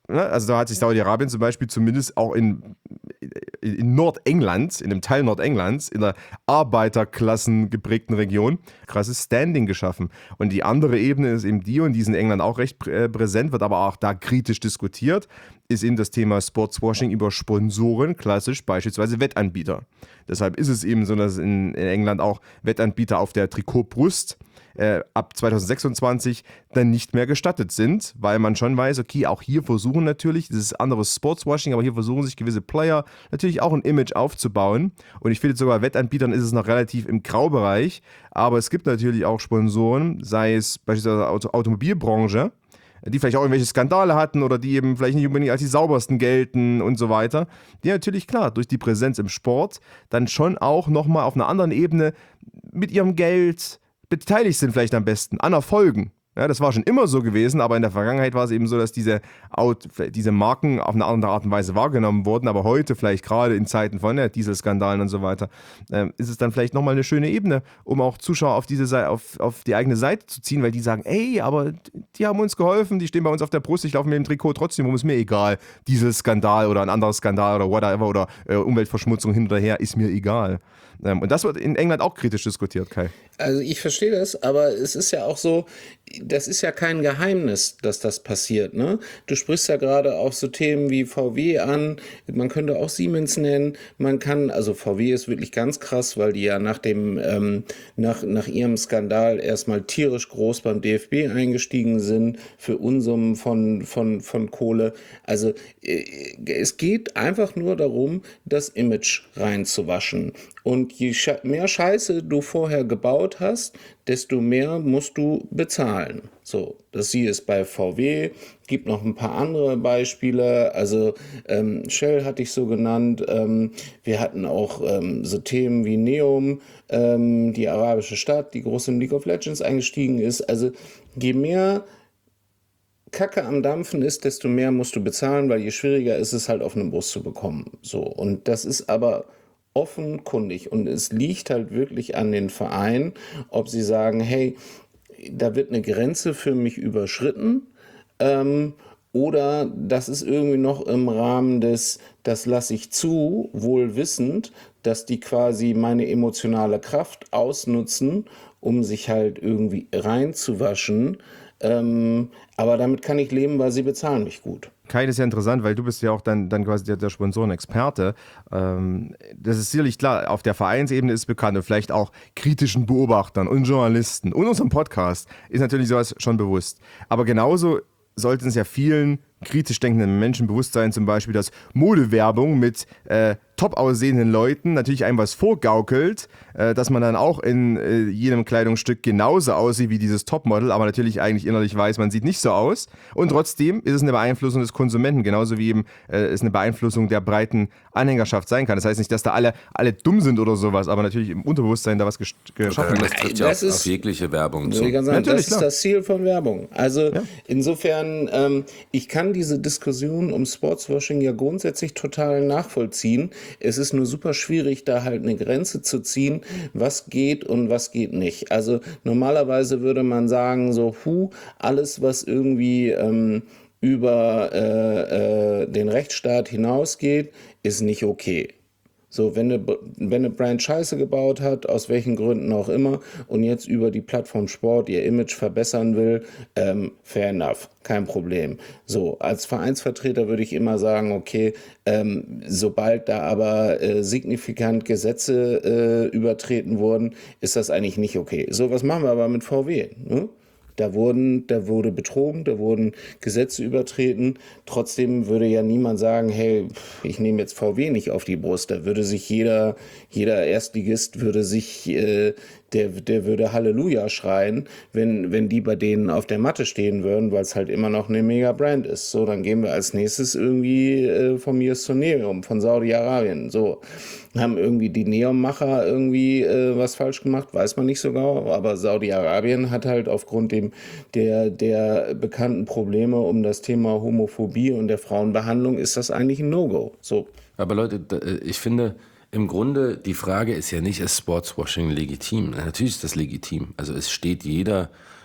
Also da hat sich Saudi-Arabien zum Beispiel zumindest auch in Nordengland, in dem Teil Nordenglands, in der Arbeiterklassen geprägten Region, krasses Standing geschaffen. Und die andere Ebene ist eben die, und die ist in England auch recht präsent, wird aber auch da kritisch diskutiert, ist eben das Thema Sportswashing über Sponsoren, klassisch beispielsweise Wettanbieter. Deshalb ist es eben so, dass in England auch Wettanbieter auf der Trikotbrust ab 2026 dann nicht mehr gestattet sind, weil man schon weiß, okay, auch hier versuchen natürlich, das ist anderes Sportswashing, aber hier versuchen sich gewisse Player natürlich auch ein Image aufzubauen. Und ich finde sogar, Wettanbietern ist es noch relativ im Graubereich, aber es gibt natürlich auch Sponsoren, sei es beispielsweise Automobilbranche, die vielleicht auch irgendwelche Skandale hatten oder die eben vielleicht nicht unbedingt als die saubersten gelten und so weiter, die natürlich klar durch die Präsenz im Sport dann schon auch nochmal auf einer anderen Ebene mit ihrem Geld beteiligt sind, vielleicht am besten an Erfolgen. Ja, das war schon immer so gewesen, aber in der Vergangenheit war es eben so, dass diese Marken auf eine andere Art und Weise wahrgenommen wurden, aber heute vielleicht gerade in Zeiten von Dieselskandalen und so weiter, ist es dann vielleicht nochmal eine schöne Ebene, um auch Zuschauer auf die eigene Seite zu ziehen, weil die sagen, ey, aber die haben uns geholfen, die stehen bei uns auf der Brust, ich laufe mit dem Trikot trotzdem, ist mir egal, Dieselskandal oder ein anderer Skandal oder whatever oder Umweltverschmutzung hin oder her, ist mir egal. Und das wird in England auch kritisch diskutiert, Kai. Also ich verstehe das, aber es ist ja auch so, das ist ja kein Geheimnis, dass das passiert, ne? Du sprichst ja gerade auch so Themen wie VW an, man könnte auch Siemens nennen, also VW ist wirklich ganz krass, weil die ja nach ihrem Skandal erstmal tierisch groß beim DFB eingestiegen sind für Unsummen von Kohle. Also es geht einfach nur darum, das Image reinzuwaschen. Und je mehr Scheiße du vorher gebaut hast, desto mehr musst du bezahlen. So, das sie ist bei VW, gibt noch ein paar andere Beispiele, also Shell hatte ich so genannt, wir hatten auch so Themen wie Neom, die arabische Stadt, die groß in League of Legends eingestiegen ist, also je mehr Kacke am Dampfen ist, desto mehr musst du bezahlen, weil je schwieriger ist es halt auf eine Brust zu bekommen. So, und das ist aber offenkundig und es liegt halt wirklich an den Vereinen, ob sie sagen, hey, da wird eine Grenze für mich überschritten oder das ist irgendwie noch im Rahmen des, das lasse ich zu, wohl wissend, dass die quasi meine emotionale Kraft ausnutzen, um sich halt irgendwie reinzuwaschen. Aber damit kann ich leben, weil sie bezahlen mich gut. Kai, das ist ja interessant, weil du bist ja auch dann quasi der Sponsorenexperte. Das ist sicherlich klar, auf der Vereinsebene ist bekannt und vielleicht auch kritischen Beobachtern und Journalisten und unserem Podcast ist natürlich sowas schon bewusst. Aber genauso sollte es ja vielen kritisch denkenden Menschen bewusst sein, zum Beispiel, dass Modewerbung mit top aussehenden Leuten natürlich einem was vorgaukelt, dass man dann auch in jedem Kleidungsstück genauso aussieht wie dieses Topmodel, aber natürlich eigentlich innerlich weiß, man sieht nicht so aus. Und trotzdem ist es eine Beeinflussung des Konsumenten, genauso wie eben es eine Beeinflussung der breiten Anhängerschaft sein kann. Das heißt nicht, dass da alle dumm sind oder sowas, aber natürlich im Unterbewusstsein da was geschaffen wird. Das trifft ja auf jegliche Werbung zu. Das ist das Ziel von Werbung. Also insofern, ich kann diese Diskussion um Sportswashing ja grundsätzlich total nachvollziehen. Es ist nur super schwierig, da halt eine Grenze zu ziehen, was geht und was geht nicht. Also normalerweise würde man sagen, so, alles, was irgendwie über den Rechtsstaat hinausgeht, ist nicht okay. So, wenn eine Brand Scheiße gebaut hat, aus welchen Gründen auch immer, und jetzt über die Plattform Sport ihr Image verbessern will, fair enough, kein Problem. So, als Vereinsvertreter würde ich immer sagen, okay, sobald da aber signifikant Gesetze übertreten wurden, ist das eigentlich nicht okay. So, was machen wir aber mit VW, ne? Da wurde betrogen, da wurden Gesetze übertreten. Trotzdem würde ja niemand sagen, hey, ich nehme jetzt VW nicht auf die Brust. Da würde sich jeder Erstligist würde sich, der würde Halleluja schreien, wenn die bei denen auf der Matte stehen würden, weil es halt immer noch eine Mega-Brand ist. So, dann gehen wir als nächstes irgendwie von mir zu Neom, von Saudi-Arabien. So, haben irgendwie die Neom-Macher irgendwie was falsch gemacht, weiß man nicht so genau, aber Saudi-Arabien hat halt aufgrund der bekannten Probleme um das Thema Homophobie und der Frauenbehandlung ist das eigentlich ein No-Go. So. Aber Leute, ich finde, im Grunde, die Frage ist ja nicht, ist Sportswashing legitim? Natürlich ist das legitim. Also es steht jeder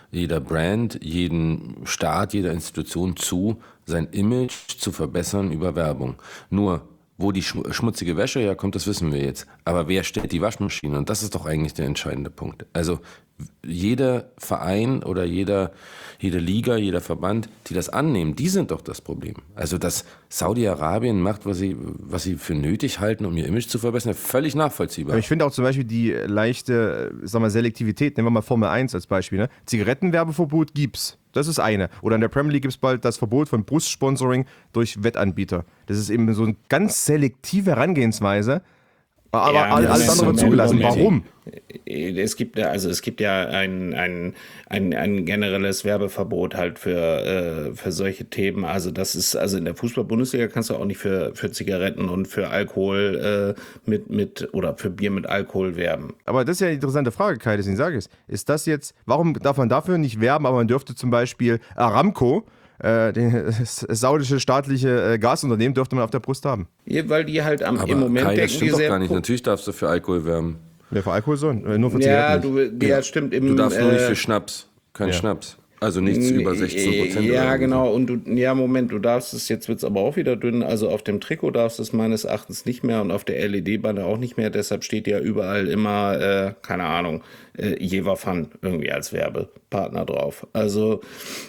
jeder Brand, jeden Staat, jeder Institution zu, sein Image zu verbessern über Werbung. Nur, wo die schmutzige Wäsche herkommt, das wissen wir jetzt. Aber wer stellt die Waschmaschine? Und das ist doch eigentlich der entscheidende Punkt. Also jeder Verein oder jede Liga, jeder Verband, die das annehmen, die sind doch das Problem. Also dass Saudi-Arabien macht, was sie für nötig halten, um ihr Image zu verbessern, völlig nachvollziehbar. Aber ich finde auch zum Beispiel die leichte, Selektivität, nehmen wir mal Formel 1 als Beispiel, ne? Zigarettenwerbeverbot gibt's. Das ist eine. Oder in der Premier League gibt es bald das Verbot von Brustsponsoring durch Wettanbieter. Das ist eben so eine ganz selektive Herangehensweise. Aber Ja, alles das andere ist zugelassen. Moment. Warum? Es gibt ja ein generelles Werbeverbot halt für solche Themen. Also das ist, also in der Fußball-Bundesliga kannst du auch nicht für Zigaretten und für Alkohol oder für Bier mit Alkohol werben. Aber das ist ja eine interessante Frage, Kai, deswegen sage ich es. Ist das jetzt, warum darf man dafür nicht werben, aber man dürfte zum Beispiel Aramco, das saudische staatliche Gasunternehmen, dürfte man auf der Brust haben? Ja, weil die halt im Aber Moment Kai, das denken, stimmt die doch sehr gar nicht. Natürlich darfst du für Alkohol werben. Ja, für Alkohol so, nur für Ja, Zigaretten nicht. ja, stimmt. Du darfst nur nicht für Schnaps. Kein Schnaps. Also nichts über 16%. Ja, genau. Und du darfst es, jetzt wird es aber auch wieder dünn. Also auf dem Trikot darfst du es meines Erachtens nicht mehr und auf der LED-Banner auch nicht mehr. Deshalb steht ja überall immer, keine Ahnung, Jever Fun irgendwie als Werbepartner drauf. Also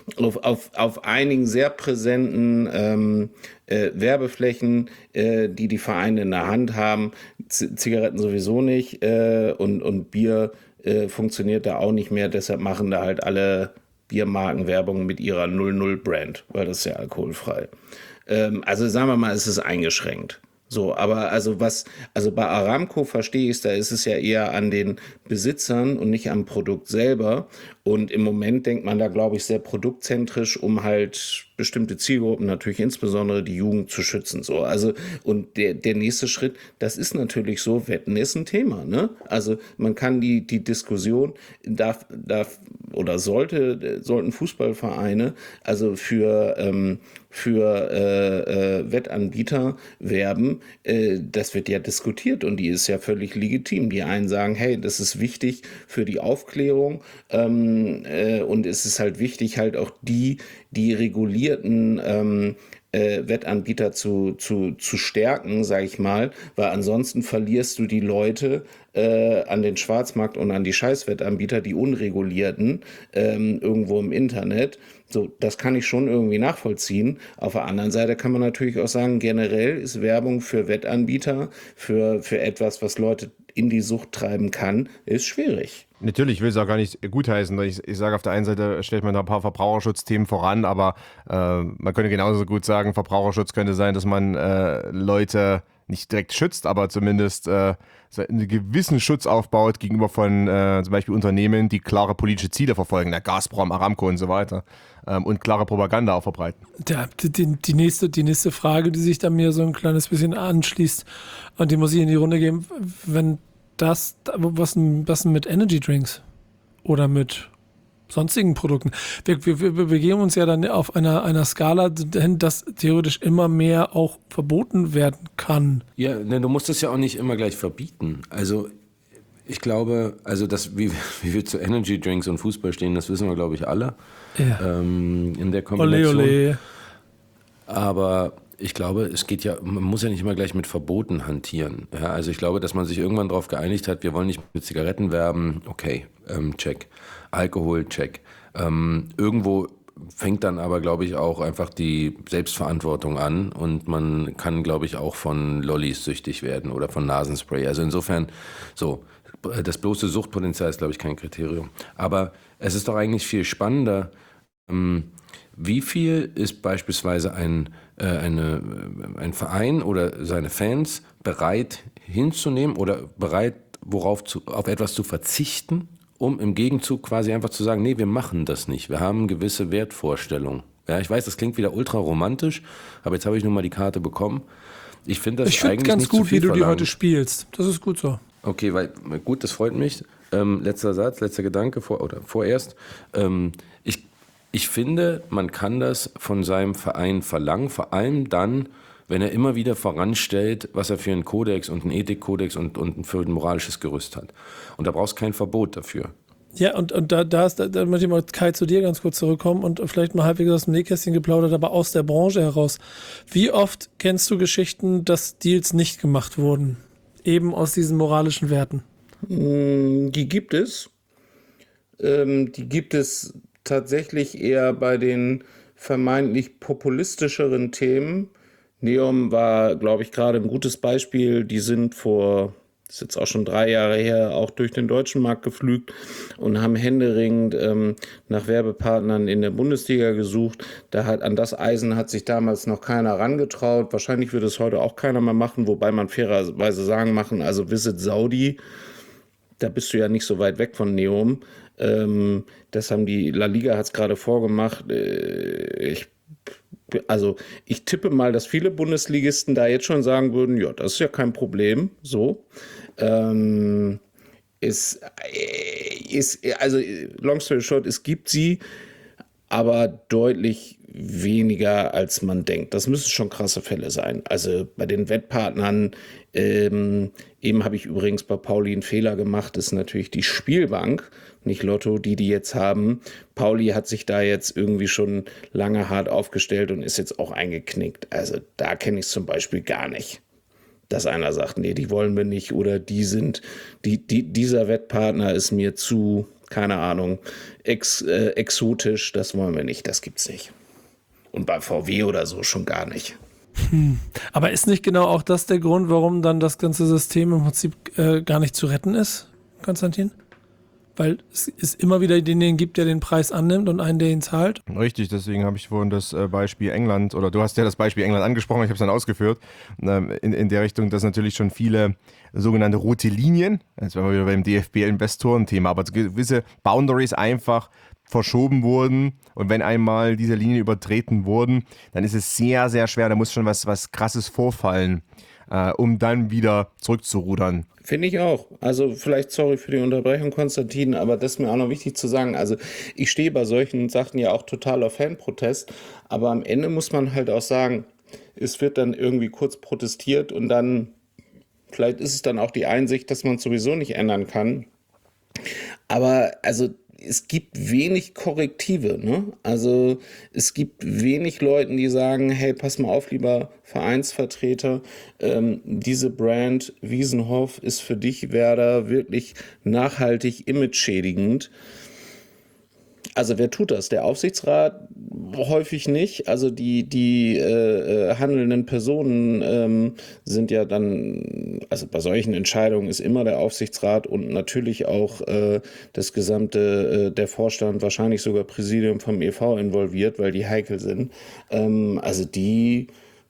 auf einigen sehr präsenten Werbeflächen, die Vereine in der Hand haben, Zigaretten sowieso nicht und Bier funktioniert da auch nicht mehr. Deshalb machen da halt alle Biermarkenwerbung mit ihrer 00-Brand, weil das ist ja alkoholfrei. Also sagen wir mal, es ist eingeschränkt. So, aber also bei Aramco verstehe ich es, da ist es ja eher an den Besitzern und nicht am Produkt selber. Und im Moment denkt man da, glaube ich, sehr produktzentrisch, um halt bestimmte Zielgruppen, natürlich insbesondere die Jugend, zu schützen. So, also, und der nächste Schritt, das ist natürlich so, Wetten ist ein Thema, ne? Also man kann die Diskussion sollten Fußballvereine also für Wettanbieter werben, das wird ja diskutiert und die ist ja völlig legitim. Die einen sagen, hey, das ist wichtig für die Aufklärung und es ist halt wichtig, halt auch die regulierten Wettanbieter zu stärken, sage ich mal, weil ansonsten verlierst du die Leute an den Schwarzmarkt und an die Scheißwettanbieter, die unregulierten, irgendwo im Internet. So, das kann ich schon irgendwie nachvollziehen. Auf der anderen Seite kann man natürlich auch sagen, generell ist Werbung für Wettanbieter, für etwas, was Leute in die Sucht treiben kann, ist schwierig. Natürlich, ich will es auch gar nicht gutheißen. Ich sage, auf der einen Seite stellt man da ein paar Verbraucherschutzthemen voran, aber man könnte genauso gut sagen, Verbraucherschutz könnte sein, dass man Leute nicht direkt schützt, aber zumindest einen gewissen Schutz aufbaut gegenüber von zum Beispiel Unternehmen, die klare politische Ziele verfolgen, der Gazprom, Aramco und so weiter, und klare Propaganda auch verbreiten. Die nächste Frage, die sich da mir so ein kleines bisschen anschließt, und die muss ich in die Runde geben, wenn was denn mit Energy Drinks oder mit sonstigen Produkten? Wir begeben uns ja dann auf einer Skala hin, dass theoretisch immer mehr auch verboten werden kann. Ja, ne, du musst das ja auch nicht immer gleich verbieten. Also ich glaube, also wie wir zu Energy Drinks und Fußball stehen, das wissen wir, glaube ich, alle. Ja. In der Kombination. Ole. Aber ich glaube, man muss ja nicht immer gleich mit Verboten hantieren. Ja, also ich glaube, dass man sich irgendwann darauf geeinigt hat, wir wollen nicht mit Zigaretten werben, okay, check. Alkohol, check. Irgendwo fängt dann aber, glaube ich, auch einfach die Selbstverantwortung an und man kann, glaube ich, auch von Lollis süchtig werden oder von Nasenspray. Also insofern, so, das bloße Suchtpotenzial ist, glaube ich, kein Kriterium. Aber es ist doch eigentlich viel spannender, wie viel ist beispielsweise ein Verein oder seine Fans bereit hinzunehmen oder bereit, auf etwas zu verzichten, um im Gegenzug quasi einfach zu sagen, nee, wir machen das nicht. Wir haben gewisse Wertvorstellungen. Ja, ich weiß, das klingt wieder ultra romantisch, aber jetzt habe ich nun mal die Karte bekommen. Ich finde das eigentlich ganz nicht gut, zu viel wie du die verlangt. heute spielst. Das ist gut so. Okay, gut, das freut mich. Letzter Satz, letzter Gedanke vorerst. Ich finde, man kann das von seinem Verein verlangen, vor allem dann, wenn er immer wieder voranstellt, was er für einen Kodex und einen Ethikkodex und für ein moralisches Gerüst hat. Und da brauchst du kein Verbot dafür. Ja, und da möchte ich mal, Kai, zu dir ganz kurz zurückkommen und vielleicht mal halbwegs aus dem Nähkästchen geplaudert, aber aus der Branche heraus. Wie oft kennst du Geschichten, dass Deals nicht gemacht wurden? Eben aus diesen moralischen Werten. Die gibt es. Die gibt es tatsächlich eher bei den vermeintlich populistischeren Themen. Neom war, glaube ich, gerade ein gutes Beispiel. Die sind das ist jetzt auch schon 3 Jahre her, auch durch den deutschen Markt geflügt und haben händeringend nach Werbepartnern in der Bundesliga gesucht. An das Eisen hat sich damals noch keiner rangetraut. Wahrscheinlich wird es heute auch keiner mehr machen, wobei man fairerweise sagen machen, also Visit Saudi, da bist du ja nicht so weit weg von Neom. Das haben die La Liga hat es gerade vorgemacht. Ich tippe mal, dass viele Bundesligisten da jetzt schon sagen würden, ja, das ist ja kein Problem, so. Long story short, es gibt sie, aber deutlich weniger, als man denkt. Das müssen schon krasse Fälle sein. Also bei den Wettpartnern, eben habe ich übrigens bei Pauli einen Fehler gemacht, ist natürlich die Spielbank, nicht Lotto, die jetzt haben. Pauli hat sich da jetzt irgendwie schon lange hart aufgestellt und ist jetzt auch eingeknickt. Also da kenne ich es zum Beispiel gar nicht. Dass einer sagt, nee, die wollen wir nicht oder dieser Wettpartner ist mir zu, keine Ahnung, exotisch, das wollen wir nicht, das gibt's nicht. Und bei VW oder so schon gar nicht. Aber ist nicht genau auch das der Grund, warum dann das ganze System im Prinzip gar nicht zu retten ist, Konstantin? Weil es immer wieder denjenigen gibt, der den Preis annimmt und einen, der ihn zahlt. Richtig, deswegen habe ich vorhin das Beispiel England, oder du hast ja das Beispiel England angesprochen, ich habe es dann ausgeführt, in der Richtung, dass natürlich schon viele sogenannte rote Linien, jetzt waren wir wieder beim DFB-Investoren-Thema, aber gewisse Boundaries einfach verschoben wurden und wenn einmal diese Linien übertreten wurden, dann ist es sehr, sehr schwer, da muss schon was Krasses vorfallen, um dann wieder zurückzurudern. Finde ich auch. Also vielleicht, sorry für die Unterbrechung, Konstantin, aber das ist mir auch noch wichtig zu sagen. Also ich stehe bei solchen Sachen ja auch total auf Fanprotest, aber am Ende muss man halt auch sagen, es wird dann irgendwie kurz protestiert und dann, vielleicht ist es dann auch die Einsicht, dass man es sowieso nicht ändern kann. Aber also es gibt wenig Korrektive, ne? Also es gibt wenig Leuten, die sagen, hey, pass mal auf, lieber Vereinsvertreter, diese Brand Wiesenhoff ist für dich, Werder, wirklich nachhaltig imageschädigend. Also wer tut das? Der Aufsichtsrat häufig nicht. Also die handelnden Personen sind ja dann, also bei solchen Entscheidungen ist immer der Aufsichtsrat und natürlich auch das gesamte, der Vorstand, wahrscheinlich sogar Präsidium vom e.V. involviert, weil die heikel sind. Also die,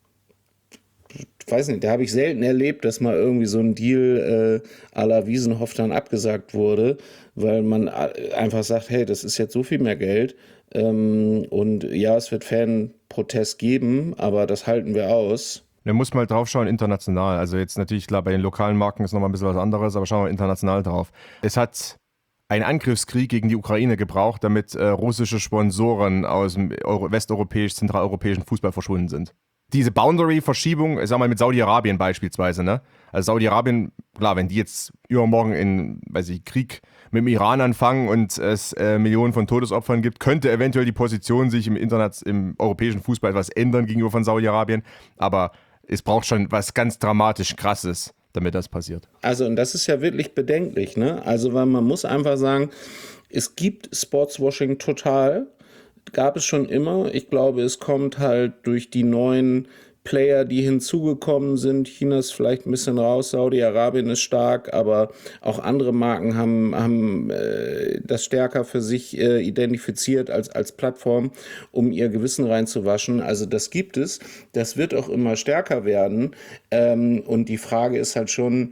ich weiß nicht, da habe ich selten erlebt, dass mal irgendwie so ein Deal à la Wiesenhoff dann abgesagt wurde, weil man einfach sagt, hey, das ist jetzt so viel mehr Geld und ja, es wird Fanprotest geben, aber das halten wir aus. Da muss mal drauf schauen, international. Also jetzt natürlich, klar, bei den lokalen Marken ist nochmal ein bisschen was anderes, aber schauen wir international drauf. Es hat einen Angriffskrieg gegen die Ukraine gebraucht, damit russische Sponsoren aus dem westeuropäisch-zentraleuropäischen Fußball verschwunden sind. Diese Boundary-Verschiebung, sag mal mit Saudi-Arabien beispielsweise, ne? Also Saudi-Arabien, klar, wenn die jetzt übermorgen in, Krieg mit dem Iran anfangen und es Millionen von Todesopfern gibt, könnte eventuell die Position sich im europäischen Fußball etwas ändern gegenüber von Saudi-Arabien. Aber es braucht schon was ganz dramatisch Krasses, damit das passiert. Also, und das ist ja wirklich bedenklich, ne? Also, weil man muss einfach sagen, es gibt Sportswashing total. Gab es schon immer. Ich glaube, es kommt halt durch die neuen Player, die hinzugekommen sind. China ist vielleicht ein bisschen raus, Saudi-Arabien ist stark, aber auch andere Marken haben das stärker für sich identifiziert als Plattform, um ihr Gewissen reinzuwaschen. Also das gibt es. Das wird auch immer stärker werden. Und die Frage ist halt schon,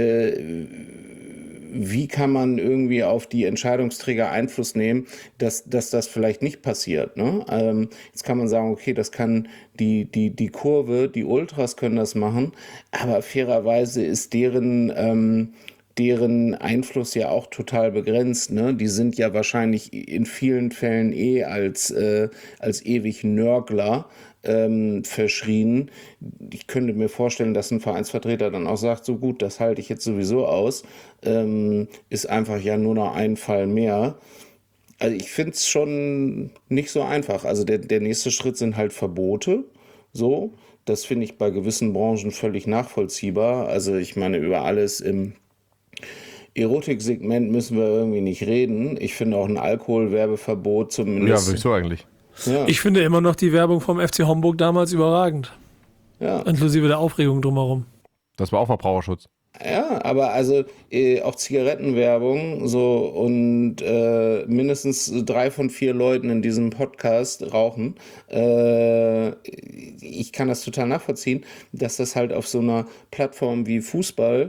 wie kann man irgendwie auf die Entscheidungsträger Einfluss nehmen, dass das vielleicht nicht passiert, ne? Jetzt kann man sagen, okay, das kann die Kurve, die Ultras können das machen, aber fairerweise ist deren deren Einfluss ja auch total begrenzt. Ne? Die sind ja wahrscheinlich in vielen Fällen als ewig Nörgler verschrien. Ich könnte mir vorstellen, dass ein Vereinsvertreter dann auch sagt, so gut, das halte ich jetzt sowieso aus, ist einfach ja nur noch ein Fall mehr. Also ich finde es schon nicht so einfach. Also der nächste Schritt sind halt Verbote, so. Das finde ich bei gewissen Branchen völlig nachvollziehbar. Also ich meine, über alles im Erotiksegment müssen wir irgendwie nicht reden. Ich finde auch ein Alkoholwerbeverbot zumindest. Ja, wieso eigentlich? Ja. Ich finde immer noch die Werbung vom FC Homburg damals überragend. Ja. Inklusive der Aufregung drumherum. Das war auch Verbraucherschutz. Ja, aber also auch Zigarettenwerbung so und mindestens 3 von 4 Leuten in diesem Podcast rauchen. Ich kann das total nachvollziehen, dass das halt auf so einer Plattform wie Fußball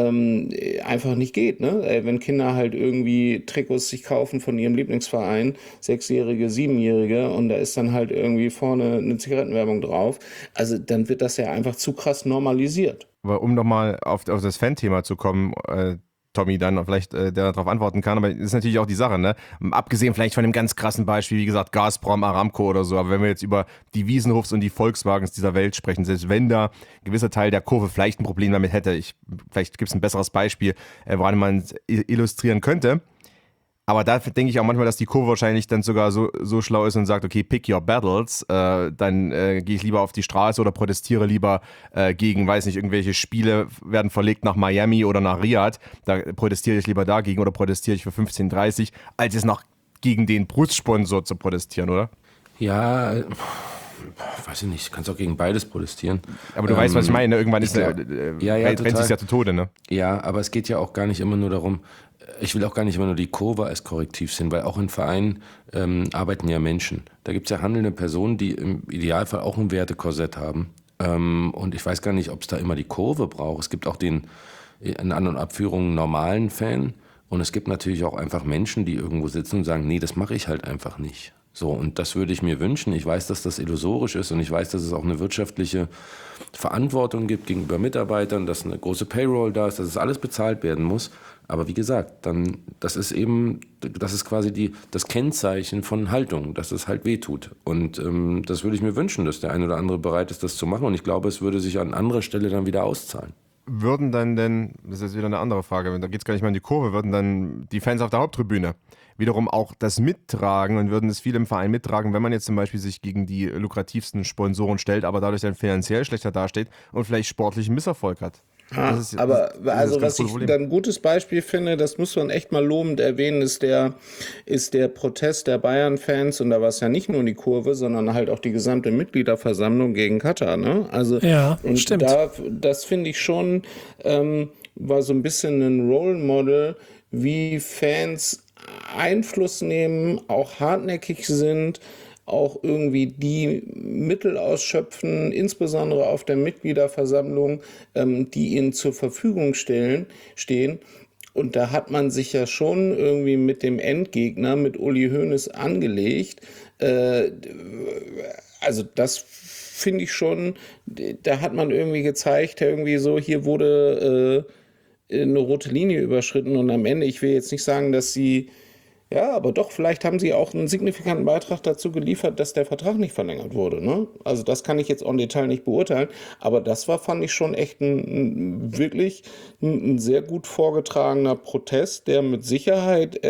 einfach nicht geht, ne? Wenn Kinder halt irgendwie Trikots sich kaufen von ihrem Lieblingsverein, 6-Jährige, 7-Jährige, und da ist dann halt irgendwie vorne eine Zigarettenwerbung drauf, also dann wird das ja einfach zu krass normalisiert. Aber um nochmal auf das Fan-Thema zu kommen, Tommy dann vielleicht der darauf antworten kann, aber das ist natürlich auch die Sache, ne? Abgesehen vielleicht von dem ganz krassen Beispiel, wie gesagt, Gazprom, Aramco oder so, aber wenn wir jetzt über die Wiesenhofs und die Volkswagens dieser Welt sprechen, selbst wenn da ein gewisser Teil der Kurve vielleicht ein Problem damit hätte, vielleicht gibt es ein besseres Beispiel, woran man es illustrieren könnte. Aber da denke ich auch manchmal, dass die Kurve wahrscheinlich dann sogar so schlau ist und sagt, okay, pick your battles, dann gehe ich lieber auf die Straße oder protestiere lieber gegen, weiß nicht, irgendwelche Spiele werden verlegt nach Miami oder nach Riyadh, da protestiere ich lieber dagegen oder protestiere ich für 15:30, als es noch gegen den Brustsponsor zu protestieren, oder? Ja, weiß ich nicht, kannst auch gegen beides protestieren. Aber du weißt, was ich meine, irgendwann ist brennt es ja zu Tode, ne? Ja, aber es geht ja auch gar nicht immer nur darum, ich will auch gar nicht immer nur die Kurve als Korrektiv sehen, weil auch in Vereinen arbeiten ja Menschen. Da gibt es ja handelnde Personen, die im Idealfall auch ein Wertekorsett haben. Und ich weiß gar nicht, ob es da immer die Kurve braucht. Es gibt auch den in An- und Abführungen normalen Fan. Und es gibt natürlich auch einfach Menschen, die irgendwo sitzen und sagen, nee, das mache ich halt einfach nicht. So, und das würde ich mir wünschen. Ich weiß, dass das illusorisch ist und ich weiß, dass es auch eine wirtschaftliche Verantwortung gibt gegenüber Mitarbeitern, dass eine große Payroll da ist, dass es alles bezahlt werden muss. Aber wie gesagt, dann, das ist quasi das Kennzeichen von Haltung, dass es halt wehtut. Und das würde ich mir wünschen, dass der ein oder andere bereit ist, das zu machen. Und ich glaube, es würde sich an anderer Stelle dann wieder auszahlen. Würden dann denn, das ist jetzt wieder eine andere Frage, da geht es gar nicht mehr in die Kurve, würden dann die Fans auf der Haupttribüne wiederum auch das mittragen und würden es viel im Verein mittragen, wenn man jetzt zum Beispiel sich gegen die lukrativsten Sponsoren stellt, aber dadurch dann finanziell schlechter dasteht und vielleicht sportlichen Misserfolg hat? Was ich dann ein gutes Beispiel finde, das muss man echt mal lobend erwähnen, ist der Protest der Bayern-Fans, und da war es ja nicht nur die Kurve, sondern halt auch die gesamte Mitgliederversammlung gegen Katar, ne? Also, ja, und stimmt. Das finde ich schon, war so ein bisschen ein Role Model, wie Fans Einfluss nehmen, auch hartnäckig sind, auch irgendwie die Mittel ausschöpfen, insbesondere auf der Mitgliederversammlung, die ihnen zur Verfügung stehen. Und da hat man sich ja schon irgendwie mit dem Endgegner, mit Uli Hoeneß, angelegt. Also das finde ich schon, da hat man irgendwie gezeigt, irgendwie so, hier wurde eine rote Linie überschritten, und am Ende, ich will jetzt nicht sagen, dass sie, ja, aber doch, vielleicht haben sie auch einen signifikanten Beitrag dazu geliefert, dass der Vertrag nicht verlängert wurde, ne? Also das kann ich jetzt en Detail nicht beurteilen, aber das war, fand ich schon echt wirklich ein sehr gut vorgetragener Protest, der mit Sicherheit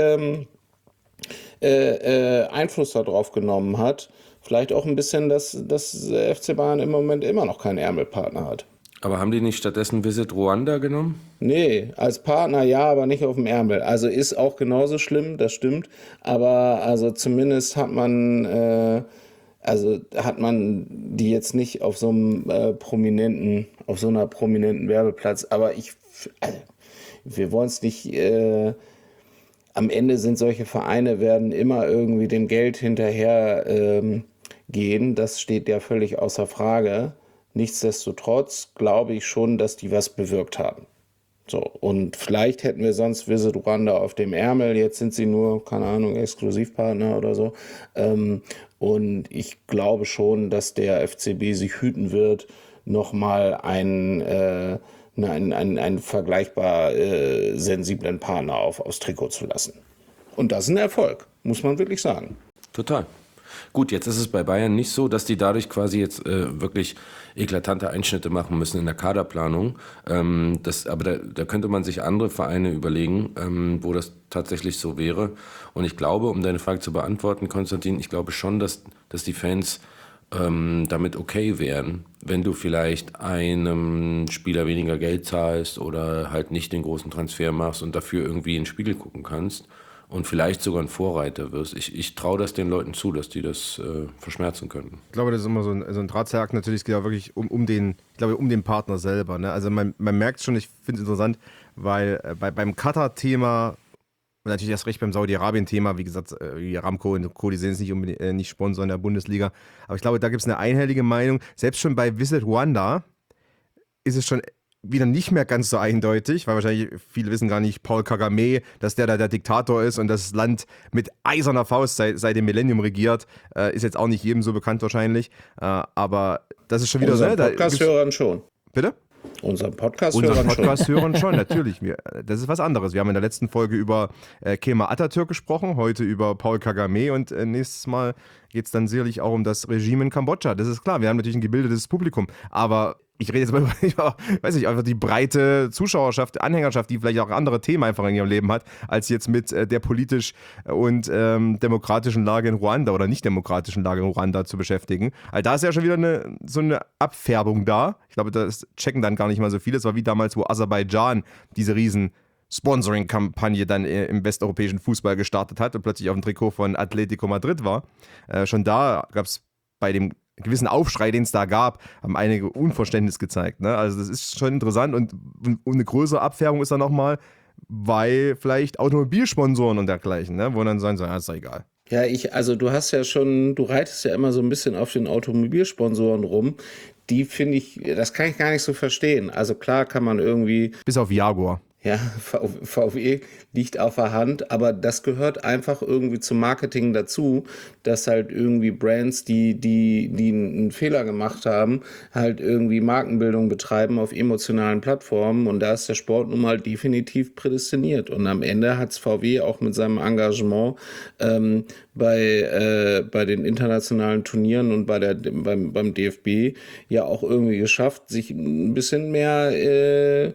Einfluss darauf genommen hat. Vielleicht auch ein bisschen, dass FC Bayern im Moment immer noch keinen Ärmelpartner hat. Aber haben die nicht stattdessen Visit Ruanda genommen? Nee, als Partner ja, aber nicht auf dem Ärmel. Also ist auch genauso schlimm, das stimmt. Aber also zumindest hat man die jetzt nicht auf so einer prominenten Werbeplatz. Aber wir wollen es nicht. Am Ende sind solche Vereine, werden immer irgendwie dem Geld hinterher gehen. Das steht ja völlig außer Frage. Nichtsdestotrotz glaube ich schon, dass die was bewirkt haben. So, und vielleicht hätten wir sonst Visit Ruanda auf dem Ärmel. Jetzt sind sie nur, keine Ahnung, Exklusivpartner oder so. Und ich glaube schon, dass der FCB sich hüten wird, nochmal einen einen vergleichbar sensiblen Partner aufs Trikot zu lassen. Und das ist ein Erfolg, muss man wirklich sagen. Total. Gut, jetzt ist es bei Bayern nicht so, dass die dadurch quasi jetzt wirklich eklatante Einschnitte machen müssen in der Kaderplanung. Aber da könnte man sich andere Vereine überlegen, wo das tatsächlich so wäre. Und ich glaube, um deine Frage zu beantworten, Konstantin, ich glaube schon, dass die Fans damit okay wären, wenn du vielleicht einem Spieler weniger Geld zahlst oder halt nicht den großen Transfer machst und dafür irgendwie in den Spiegel gucken kannst. Und vielleicht sogar ein Vorreiter wirst. Ich traue das den Leuten zu, dass die das verschmerzen können. Ich glaube, das ist immer so ein Drahtseilakt. Natürlich, es geht ja wirklich um den Partner selber. Ne? Also man merkt schon, ich finde es interessant, weil beim Katar-Thema und natürlich erst recht beim Saudi-Arabien-Thema, wie gesagt, Aramco und Co., die sind jetzt nicht Sponsor in der Bundesliga. Aber ich glaube, da gibt es eine einhellige Meinung. Selbst schon bei Visit Rwanda ist es schon wieder nicht mehr ganz so eindeutig, weil wahrscheinlich viele wissen gar nicht, Paul Kagame, dass der Diktator ist und das Land mit eiserner Faust seit dem Millennium regiert, ist jetzt auch nicht jedem so bekannt wahrscheinlich, aber das ist schon wieder Unseren Podcast-Hörern schon. Bitte? Unseren Podcast-Hörern schon, natürlich. Das ist was anderes. Wir haben in der letzten Folge über Kemal Atatürk gesprochen, heute über Paul Kagame und nächstes Mal geht es dann sicherlich auch um das Regime in Kambodscha. Das ist klar, wir haben natürlich ein gebildetes Publikum, aber ich rede jetzt mal über, weiß nicht, einfach die breite Zuschauerschaft, Anhängerschaft, die vielleicht auch andere Themen einfach in ihrem Leben hat, als jetzt mit der politisch und demokratischen Lage in Ruanda oder nicht demokratischen Lage in Ruanda zu beschäftigen. Also da ist ja schon wieder so eine Abfärbung da. Ich glaube, das checken dann gar nicht mal so viele. Es war wie damals, wo Aserbaidschan diese riesen Sponsoring-Kampagne dann im westeuropäischen Fußball gestartet hat und plötzlich auf dem Trikot von Atletico Madrid war. Schon da gab es bei dem gewissen Aufschrei, den es da gab, haben einige Unverständnis gezeigt. Ne? Also das ist schon interessant und eine größere Abfärbung ist da nochmal, weil vielleicht Automobilsponsoren und dergleichen, ne? Wo dann sagen, so, ja, ist doch egal. Ja, du reitest ja immer so ein bisschen auf den Automobilsponsoren rum. Die finde ich, das kann ich gar nicht so verstehen. Also klar kann man irgendwie... Bis auf Jaguar. Ja, VW liegt auf der Hand, aber das gehört einfach irgendwie zum Marketing dazu, dass halt irgendwie Brands, die einen Fehler gemacht haben, halt irgendwie Markenbildung betreiben auf emotionalen Plattformen und da ist der Sport nun mal definitiv prädestiniert und am Ende hat es VW auch mit seinem Engagement bei den internationalen Turnieren und beim DFB ja auch irgendwie geschafft, sich ein bisschen mehr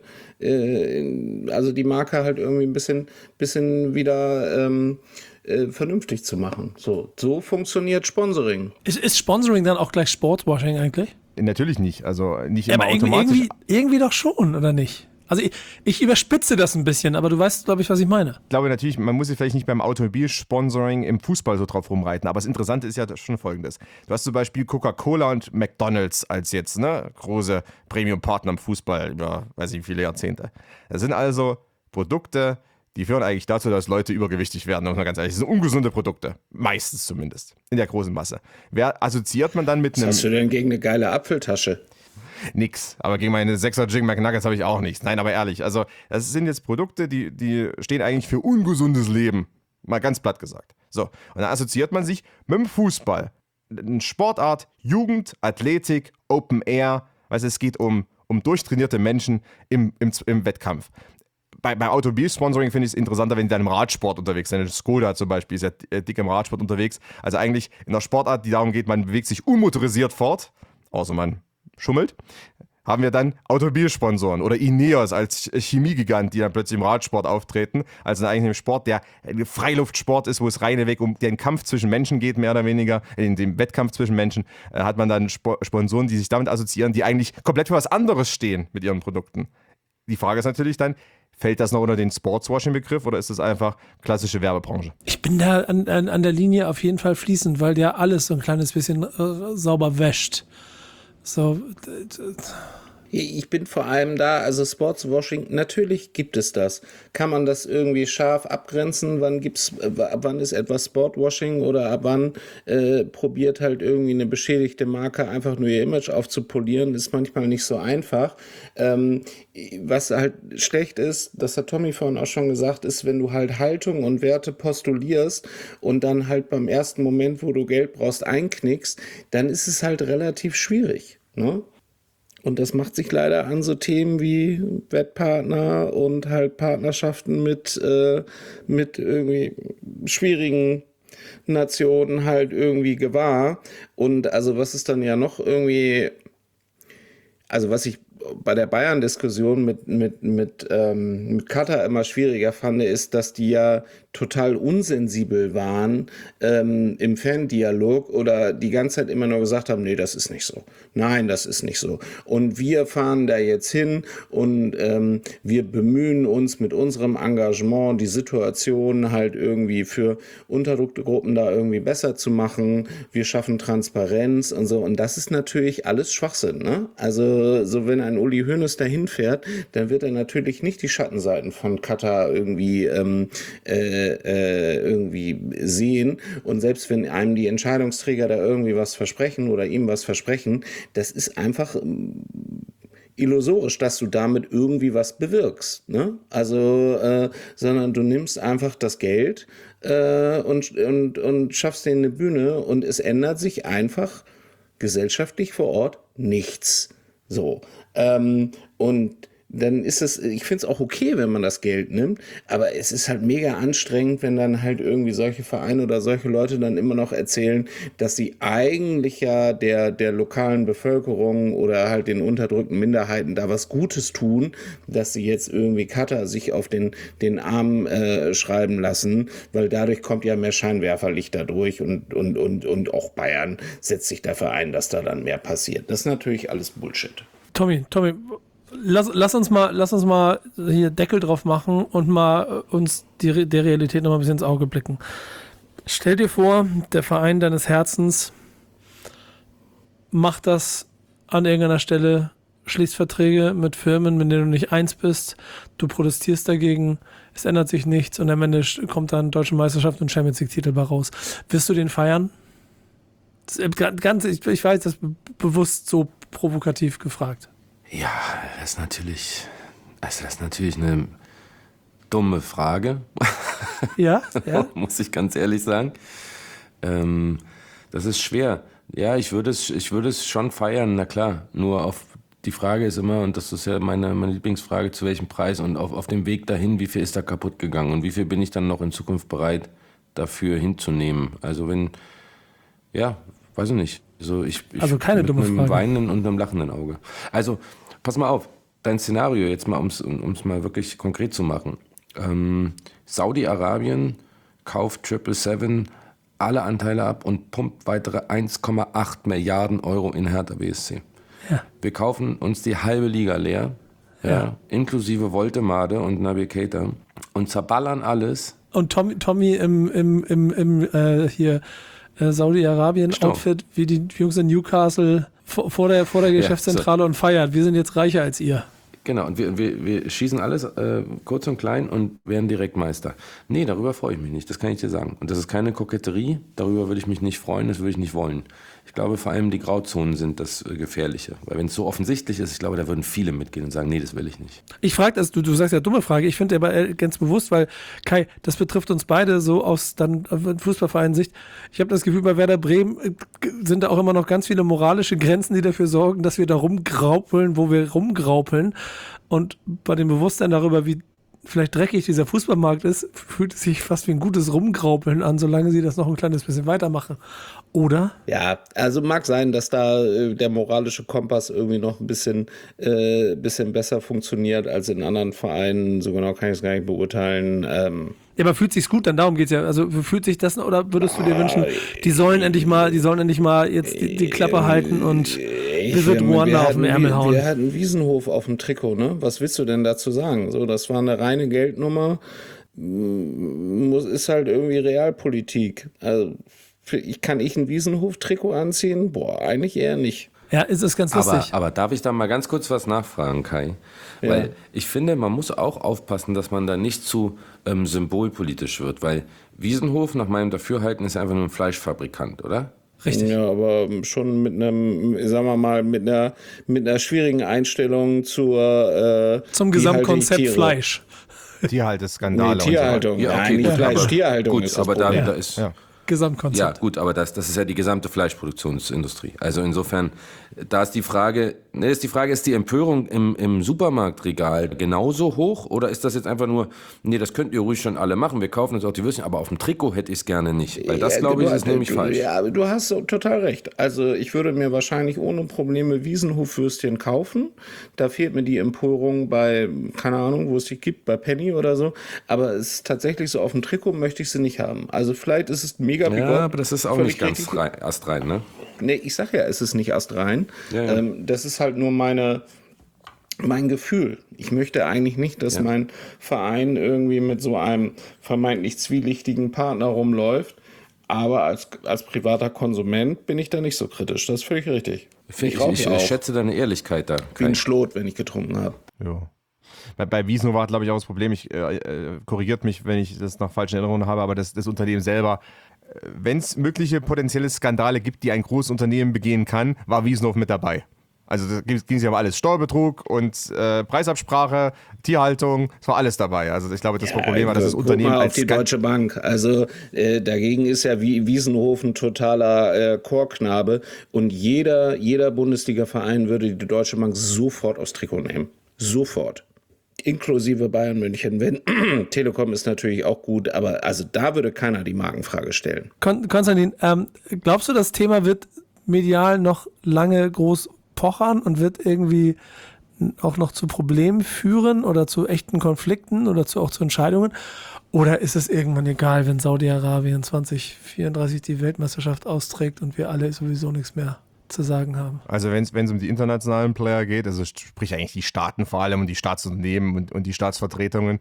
also die Marke halt irgendwie ein bisschen wieder vernünftig zu machen. So funktioniert Sponsoring. Ist Sponsoring dann auch gleich Sportswashing eigentlich? Natürlich nicht, also nicht Ja, immer aber automatisch. irgendwie doch schon, oder nicht? Also ich überspitze das ein bisschen, aber du weißt, glaube ich, was ich meine. Ich glaube natürlich, man muss sich vielleicht nicht beim Automobilsponsoring im Fußball so drauf rumreiten, aber das Interessante ist ja schon Folgendes. Du hast zum Beispiel Coca-Cola und McDonald's als jetzt große Premium-Partner im Fußball über, weiß ich wie viele Jahrzehnte. Das sind also Produkte, die führen eigentlich dazu, dass Leute übergewichtig werden, muss man ganz ehrlich. Das sind ungesunde Produkte, meistens zumindest, in der großen Masse. Wer assoziiert man dann mit einem... Was hast du denn gegen eine geile Apfeltasche? Nix, aber gegen meine 6er Chicken McNuggets habe ich auch nichts. Nein, aber ehrlich, also das sind jetzt Produkte, die stehen eigentlich für ungesundes Leben. Mal ganz platt gesagt. So, und dann assoziiert man sich mit dem Fußball. Eine Sportart, Jugend, Athletik, Open Air. Weißt du, es geht um durchtrainierte Menschen im Wettkampf. Bei Automobilsponsoring finde ich es interessanter, wenn die dann im Radsport unterwegs sind. Skoda zum Beispiel ist ja dick im Radsport unterwegs. Also eigentlich in einer Sportart, die darum geht, man bewegt sich unmotorisiert fort, außer man schummelt, haben wir dann Automobilsponsoren oder Ineos als Chemiegigant, die dann plötzlich im Radsport auftreten. Also eigentlich im Sport, der ein Freiluftsport ist, wo es reinweg um den Kampf zwischen Menschen geht, mehr oder weniger, in dem Wettkampf zwischen Menschen, hat man dann Sponsoren, die sich damit assoziieren, die eigentlich komplett für was anderes stehen mit ihren Produkten. Die Frage ist natürlich dann, fällt das noch unter den Sportswashing-Begriff oder ist das einfach klassische Werbebranche? Ich bin da an der Linie auf jeden Fall fließend, weil der alles so ein kleines bisschen sauber wäscht. So. Ich bin vor allem da, also Sportswashing, natürlich gibt es das. Kann man das irgendwie scharf abgrenzen? Ab wann ist etwas Sportwashing oder ab wann probiert halt irgendwie eine beschädigte Marke einfach nur ihr Image aufzupolieren, ist manchmal nicht so einfach. Was halt schlecht ist, das hat Tommy vorhin auch schon gesagt, ist, wenn du halt Haltung und Werte postulierst und dann halt beim ersten Moment, wo du Geld brauchst, einknickst, dann ist es halt relativ schwierig, ne? Und das macht sich leider an so Themen wie Wettpartner und halt Partnerschaften mit irgendwie schwierigen Nationen halt irgendwie gewahr. Und also was ist dann ja noch irgendwie, also was ich bei der Bayern-Diskussion mit Katar immer schwieriger fand, ist, dass die ja total unsensibel waren im Fandialog oder die ganze Zeit immer nur gesagt haben, nee, das ist nicht so. Nein, das ist nicht so. Und wir fahren da jetzt hin und wir bemühen uns mit unserem Engagement, die Situation halt irgendwie für unterdrückte Gruppen da irgendwie besser zu machen. Wir schaffen Transparenz und so. Und das ist natürlich alles Schwachsinn, ne? Also so wenn ein Uli Hoeneß dahin fährt, dann wird er natürlich nicht die Schattenseiten von Katar irgendwie sehen. Und selbst wenn einem die Entscheidungsträger da irgendwie was versprechen oder ihm was versprechen, das ist einfach illusorisch, dass du damit irgendwie was bewirkst, ne? Also, sondern du nimmst einfach das Geld und schaffst denen eine Bühne und es ändert sich einfach gesellschaftlich vor Ort nichts. So. Und dann ist es, ich finde es auch okay, wenn man das Geld nimmt, aber es ist halt mega anstrengend, wenn dann halt irgendwie solche Vereine oder solche Leute dann immer noch erzählen, dass sie eigentlich ja der lokalen Bevölkerung oder halt den unterdrückten Minderheiten da was Gutes tun, dass sie jetzt irgendwie Katar sich auf den Arm schreiben lassen, weil dadurch kommt ja mehr Scheinwerferlicht dadurch und auch Bayern setzt sich dafür ein, dass da dann mehr passiert. Das ist natürlich alles Bullshit. Tommy, lass uns mal hier Deckel drauf machen und mal uns der Realität noch mal ein bisschen ins Auge blicken. Stell dir vor, der Verein deines Herzens macht das an irgendeiner Stelle, schließt Verträge mit Firmen, mit denen du nicht eins bist, du protestierst dagegen, es ändert sich nichts und am Ende kommt dann Deutsche Meisterschaft und Champions League-Titel bei raus. Wirst du den feiern? Ich weiß, das ist bewusst so provokativ gefragt. Ja, das ist natürlich eine dumme Frage. Ja. Muss ich ganz ehrlich sagen. Das ist schwer. Ja, ich würde es schon feiern, na klar. Nur die Frage ist immer, und das ist ja meine Lieblingsfrage, zu welchem Preis und auf dem Weg dahin, wie viel ist da kaputt gegangen und wie viel bin ich dann noch in Zukunft bereit, dafür hinzunehmen. Also weiß ich nicht. Also keine mit dumme einem Frage. weinenden und einem lachenden Auge. Also, pass mal auf, dein Szenario jetzt mal, um es mal wirklich konkret zu machen. Saudi-Arabien kauft 777 alle Anteile ab und pumpt weitere 1,8 Milliarden Euro in Hertha BSC. Ja. Wir kaufen uns die halbe Liga leer, inklusive Woltemade und Naby Keita und zerballern alles. Und Tommy im Saudi-Arabien-Outfit wie die Jungs in Newcastle vor der Geschäftszentrale und feiert. Wir sind jetzt reicher als ihr. Genau, und wir schießen alles kurz und klein und werden direkt Meister. Nee, darüber freue ich mich nicht, das kann ich dir sagen. Und das ist keine Koketterie, darüber würde ich mich nicht freuen, das würde ich nicht wollen. Ich glaube, vor allem die Grauzonen sind das Gefährliche. Weil wenn es so offensichtlich ist, ich glaube, da würden viele mitgehen und sagen, nee, das will ich nicht. Ich frage das, du sagst ja dumme Frage, ich finde aber ganz bewusst, weil Kai, das betrifft uns beide so aus dann Fußballverein-Sicht. Ich habe das Gefühl, bei Werder Bremen sind da auch immer noch ganz viele moralische Grenzen, die dafür sorgen, dass wir da rumgraupeln, wo wir rumgraupeln. Und bei dem Bewusstsein darüber, wie vielleicht dreckig dieser Fußballmarkt ist, fühlt es sich fast wie ein gutes Rumgraupeln an, solange sie das noch ein kleines bisschen weitermachen. Oder? Ja, also mag sein, dass da der moralische Kompass irgendwie noch ein bisschen besser funktioniert als in anderen Vereinen. So genau kann ich es gar nicht beurteilen. Ja, aber fühlt sich's gut? Dann darum geht's ja. Also fühlt sich das, oder würdest du dir wünschen, die sollen endlich mal jetzt die Klappe halten und Visit Ruanda auf den Ärmel hauen? Wir hatten Wiesenhof auf dem Trikot, ne? Was willst du denn dazu sagen? So, das war eine reine Geldnummer. Ist halt irgendwie Realpolitik. Also, kann ich ein Wiesenhof-Trikot anziehen? Boah, eigentlich eher nicht. Ja, ist es ganz lustig. Aber darf ich da mal ganz kurz was nachfragen, Kai? Ja. Weil ich finde, man muss auch aufpassen, dass man da nicht zu symbolpolitisch wird, weil Wiesenhof nach meinem Dafürhalten ist ja einfach nur ein Fleischfabrikant, oder? Richtig. Ja, aber schon mit einem, sagen wir mal, mit einer schwierigen Einstellung zum Gesamtkonzept Fleisch. Tierhalteskandale. Nee, Tierhaltung. Ja, okay, nicht Fleisch, Tierhaltung gut, ist das aber Problem. da ist... Ja. Gesamtkonzept. Ja, gut, aber das ist ja die gesamte Fleischproduktionsindustrie. Also insofern, da ist die Frage, Ne, ist die Frage, ist die Empörung im Supermarktregal genauso hoch oder ist das jetzt einfach nur, nee, das könnt ihr ruhig schon alle machen, wir kaufen uns auch die Würstchen, aber auf dem Trikot hätte ich es gerne nicht, weil das, glaube ich, ist nämlich falsch. Ja, aber du hast total recht. Also ich würde mir wahrscheinlich ohne Probleme Wiesenhofwürstchen kaufen. Da fehlt mir die Empörung bei, keine Ahnung, wo es die gibt, bei Penny oder so. Aber es ist tatsächlich so, auf dem Trikot möchte ich sie nicht haben. Also vielleicht ist es mega bigott. Ja, aber das ist auch nicht ganz astrein, ne? Nee, ich sag ja, es ist nicht astrein. Ja. Das ist halt nur mein Gefühl. Ich möchte eigentlich nicht, dass mein Verein irgendwie mit so einem vermeintlich zwielichtigen Partner rumläuft. Aber als privater Konsument bin ich da nicht so kritisch. Das ist völlig richtig. Ich schätze deine Ehrlichkeit da. Wie ein Schlot, wenn ich getrunken habe. Ja. Bei Wiesno war, glaube ich, auch das Problem, korrigiert mich, wenn ich das nach falschen Erinnerungen habe, aber das Unternehmen selber, wenn es mögliche potenzielle Skandale gibt, die ein großes Unternehmen begehen kann, war Wiesnow mit dabei. Also da ging es ja um alles, Steuerbetrug und Preisabsprache, Tierhaltung, es war alles dabei. Also ich glaube, das Problem war, dass das Unternehmen mal auf die Deutsche Bank. Also dagegen ist ja Wiesenhof ein totaler Chorknabe und jeder Bundesliga-Verein würde die Deutsche Bank sofort aufs Trikot nehmen. Sofort. Inklusive Bayern München. Telekom ist natürlich auch gut, aber also da würde keiner die Markenfrage stellen. Konstantin, glaubst du, das Thema wird medial noch lange groß pochern und wird irgendwie auch noch zu Problemen führen oder zu echten Konflikten oder auch zu Entscheidungen? Oder ist es irgendwann egal, wenn Saudi-Arabien 2034 die Weltmeisterschaft austrägt und wir alle sowieso nichts mehr zu sagen haben? Also wenn es um die internationalen Player geht, also sprich eigentlich die Staaten vor allem und die Staatsunternehmen und die Staatsvertretungen,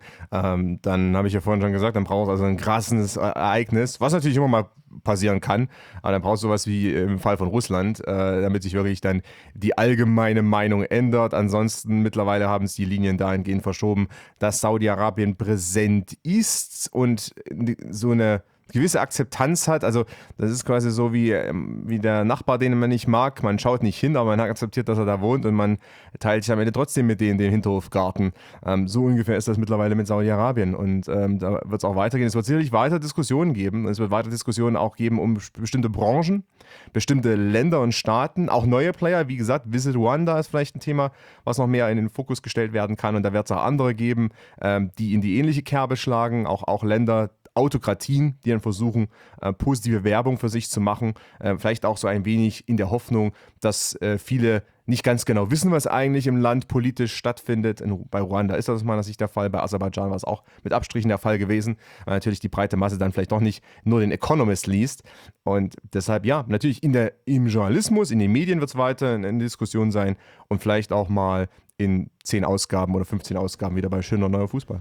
dann habe ich ja vorhin schon gesagt, dann braucht es also ein krasses Ereignis, was natürlich immer mal passieren kann, aber dann brauchst du sowas wie im Fall von Russland, damit sich wirklich dann die allgemeine Meinung ändert. Ansonsten mittlerweile haben es die Linien dahingehend verschoben, dass Saudi-Arabien präsent ist und so eine gewisse Akzeptanz hat. Also das ist quasi so wie der Nachbar, den man nicht mag. Man schaut nicht hin, aber man hat akzeptiert, dass er da wohnt und man teilt sich am Ende trotzdem mit denen den Hinterhofgarten. So ungefähr ist das mittlerweile mit Saudi-Arabien und da wird es auch weitergehen. Es wird sicherlich weiter Diskussionen geben. Es wird weiter Diskussionen auch geben um bestimmte Branchen, bestimmte Länder und Staaten, auch neue Player. Wie gesagt, Visit Rwanda ist vielleicht ein Thema, was noch mehr in den Fokus gestellt werden kann und da wird es auch andere geben, die in die ähnliche Kerbe schlagen, auch Länder, Autokratien, die dann versuchen, positive Werbung für sich zu machen. Vielleicht auch so ein wenig in der Hoffnung, dass viele nicht ganz genau wissen, was eigentlich im Land politisch stattfindet. Bei Ruanda ist das aus meiner Sicht der Fall, bei Aserbaidschan war es auch mit Abstrichen der Fall gewesen, weil natürlich die breite Masse dann vielleicht doch nicht nur den Economist liest. Und deshalb, ja, natürlich im Journalismus, in den Medien wird es weiter in Diskussion sein und vielleicht auch mal in 10 Ausgaben oder 15 Ausgaben wieder bei Schöner Neuer Fußball.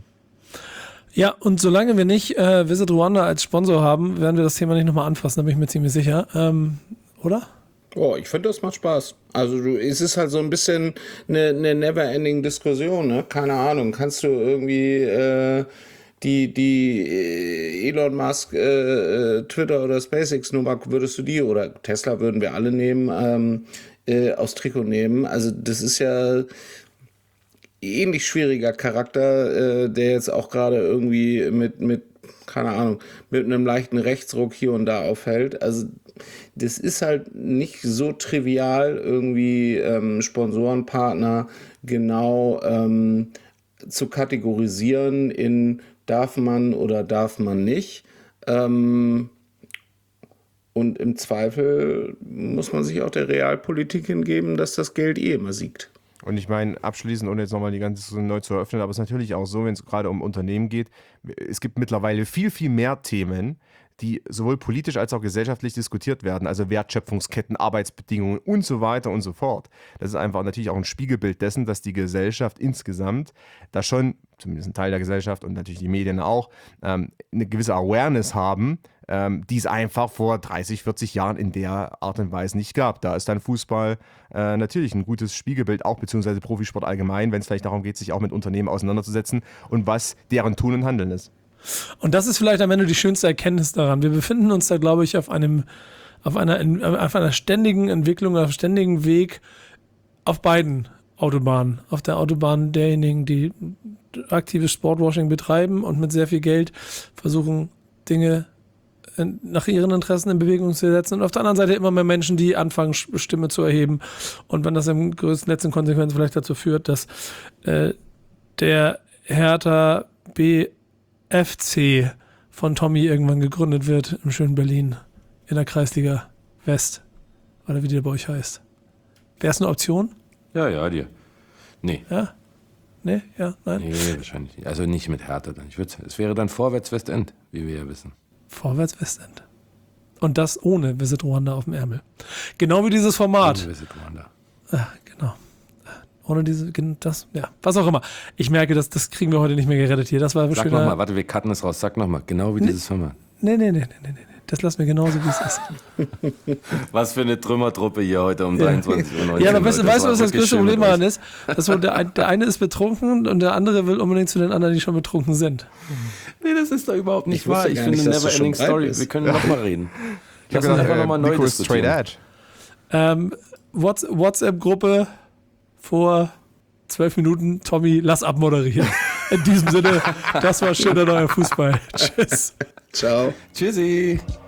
Ja, und solange wir nicht Visit Rwanda als Sponsor haben, werden wir das Thema nicht nochmal anfassen, da bin ich mir ziemlich sicher. Oder? Oh, ich finde, das macht Spaß. Also es ist halt so ein bisschen eine never-ending Diskussion, ne? Keine Ahnung, kannst du irgendwie die Elon Musk Twitter oder SpaceX Nummer, würdest du die, oder Tesla würden wir alle nehmen, aufs Trikot nehmen. Also das ist ja ähnlich schwieriger Charakter, der jetzt auch gerade irgendwie mit keine Ahnung, mit einem leichten Rechtsruck hier und da aufhält. Also das ist halt nicht so trivial, irgendwie Sponsorenpartner genau zu kategorisieren in darf man oder darf man nicht. Und im Zweifel muss man sich auch der Realpolitik hingeben, dass das Geld immer siegt. Und ich meine, abschließend, ohne jetzt nochmal die ganze Diskussion neu zu eröffnen, aber es ist natürlich auch so, wenn es gerade um Unternehmen geht, es gibt mittlerweile viel, viel mehr Themen, die sowohl politisch als auch gesellschaftlich diskutiert werden, also Wertschöpfungsketten, Arbeitsbedingungen und so weiter und so fort. Das ist einfach natürlich auch ein Spiegelbild dessen, dass die Gesellschaft insgesamt da schon, zumindest ein Teil der Gesellschaft und natürlich die Medien auch, eine gewisse Awareness haben, die es einfach vor 30, 40 Jahren in der Art und Weise nicht gab. Da ist dann Fußball natürlich ein gutes Spiegelbild, auch beziehungsweise Profisport allgemein, wenn es vielleicht darum geht, sich auch mit Unternehmen auseinanderzusetzen und was deren Tun und Handeln ist. Und das ist vielleicht am Ende die schönste Erkenntnis daran. Wir befinden uns da, glaube ich, auf einer ständigen Entwicklung, auf einem ständigen Weg auf beiden Autobahnen. Auf der Autobahn derjenigen, die aktives Sportwashing betreiben und mit sehr viel Geld versuchen, Dinge nach ihren Interessen in Bewegung zu setzen und auf der anderen Seite immer mehr Menschen, die anfangen, Stimme zu erheben. Und wenn das im letzten Konsequenz vielleicht dazu führt, dass der Hertha BFC von Tommy irgendwann gegründet wird im schönen Berlin in der Kreisliga West oder wie die bei euch heißt. Wäre es eine Option? Ja, dir. Nee. Ja? Nee? Ja? Nein? Nee, wahrscheinlich nicht. Also nicht mit Hertha dann. Es wäre dann Vorwärts-Westend, wie wir ja wissen. Vorwärts-Westend. Und das ohne Visit Rwanda auf dem Ärmel. Genau wie dieses Format. Ohne Visit Rwanda. Genau. Ohne was auch immer. Ich merke, das kriegen wir heute nicht mehr gerettet hier. Das war Sag nochmal, warte, wir cutten es raus. Sag nochmal, genau wie dieses Format. Nee. Das lassen wir genauso, wie es ist. Was für eine Trümmertruppe hier heute um 23:19 Uhr. Ja, aber weißt du, was das größte Problem daran ist? Dass der eine ist betrunken und der andere will unbedingt zu den anderen, die schon betrunken sind. Nee, das ist doch überhaupt nicht wahr. Ich finde Never Ending Story. Wir können nochmal reden. Lass uns einfach nochmal neu diskutieren. WhatsApp-Gruppe vor 12 Minuten. Tommy, lass abmoderieren. In diesem Sinne, das war schöner neuer Fußball. Tschüss. Ciao. Tschüssi.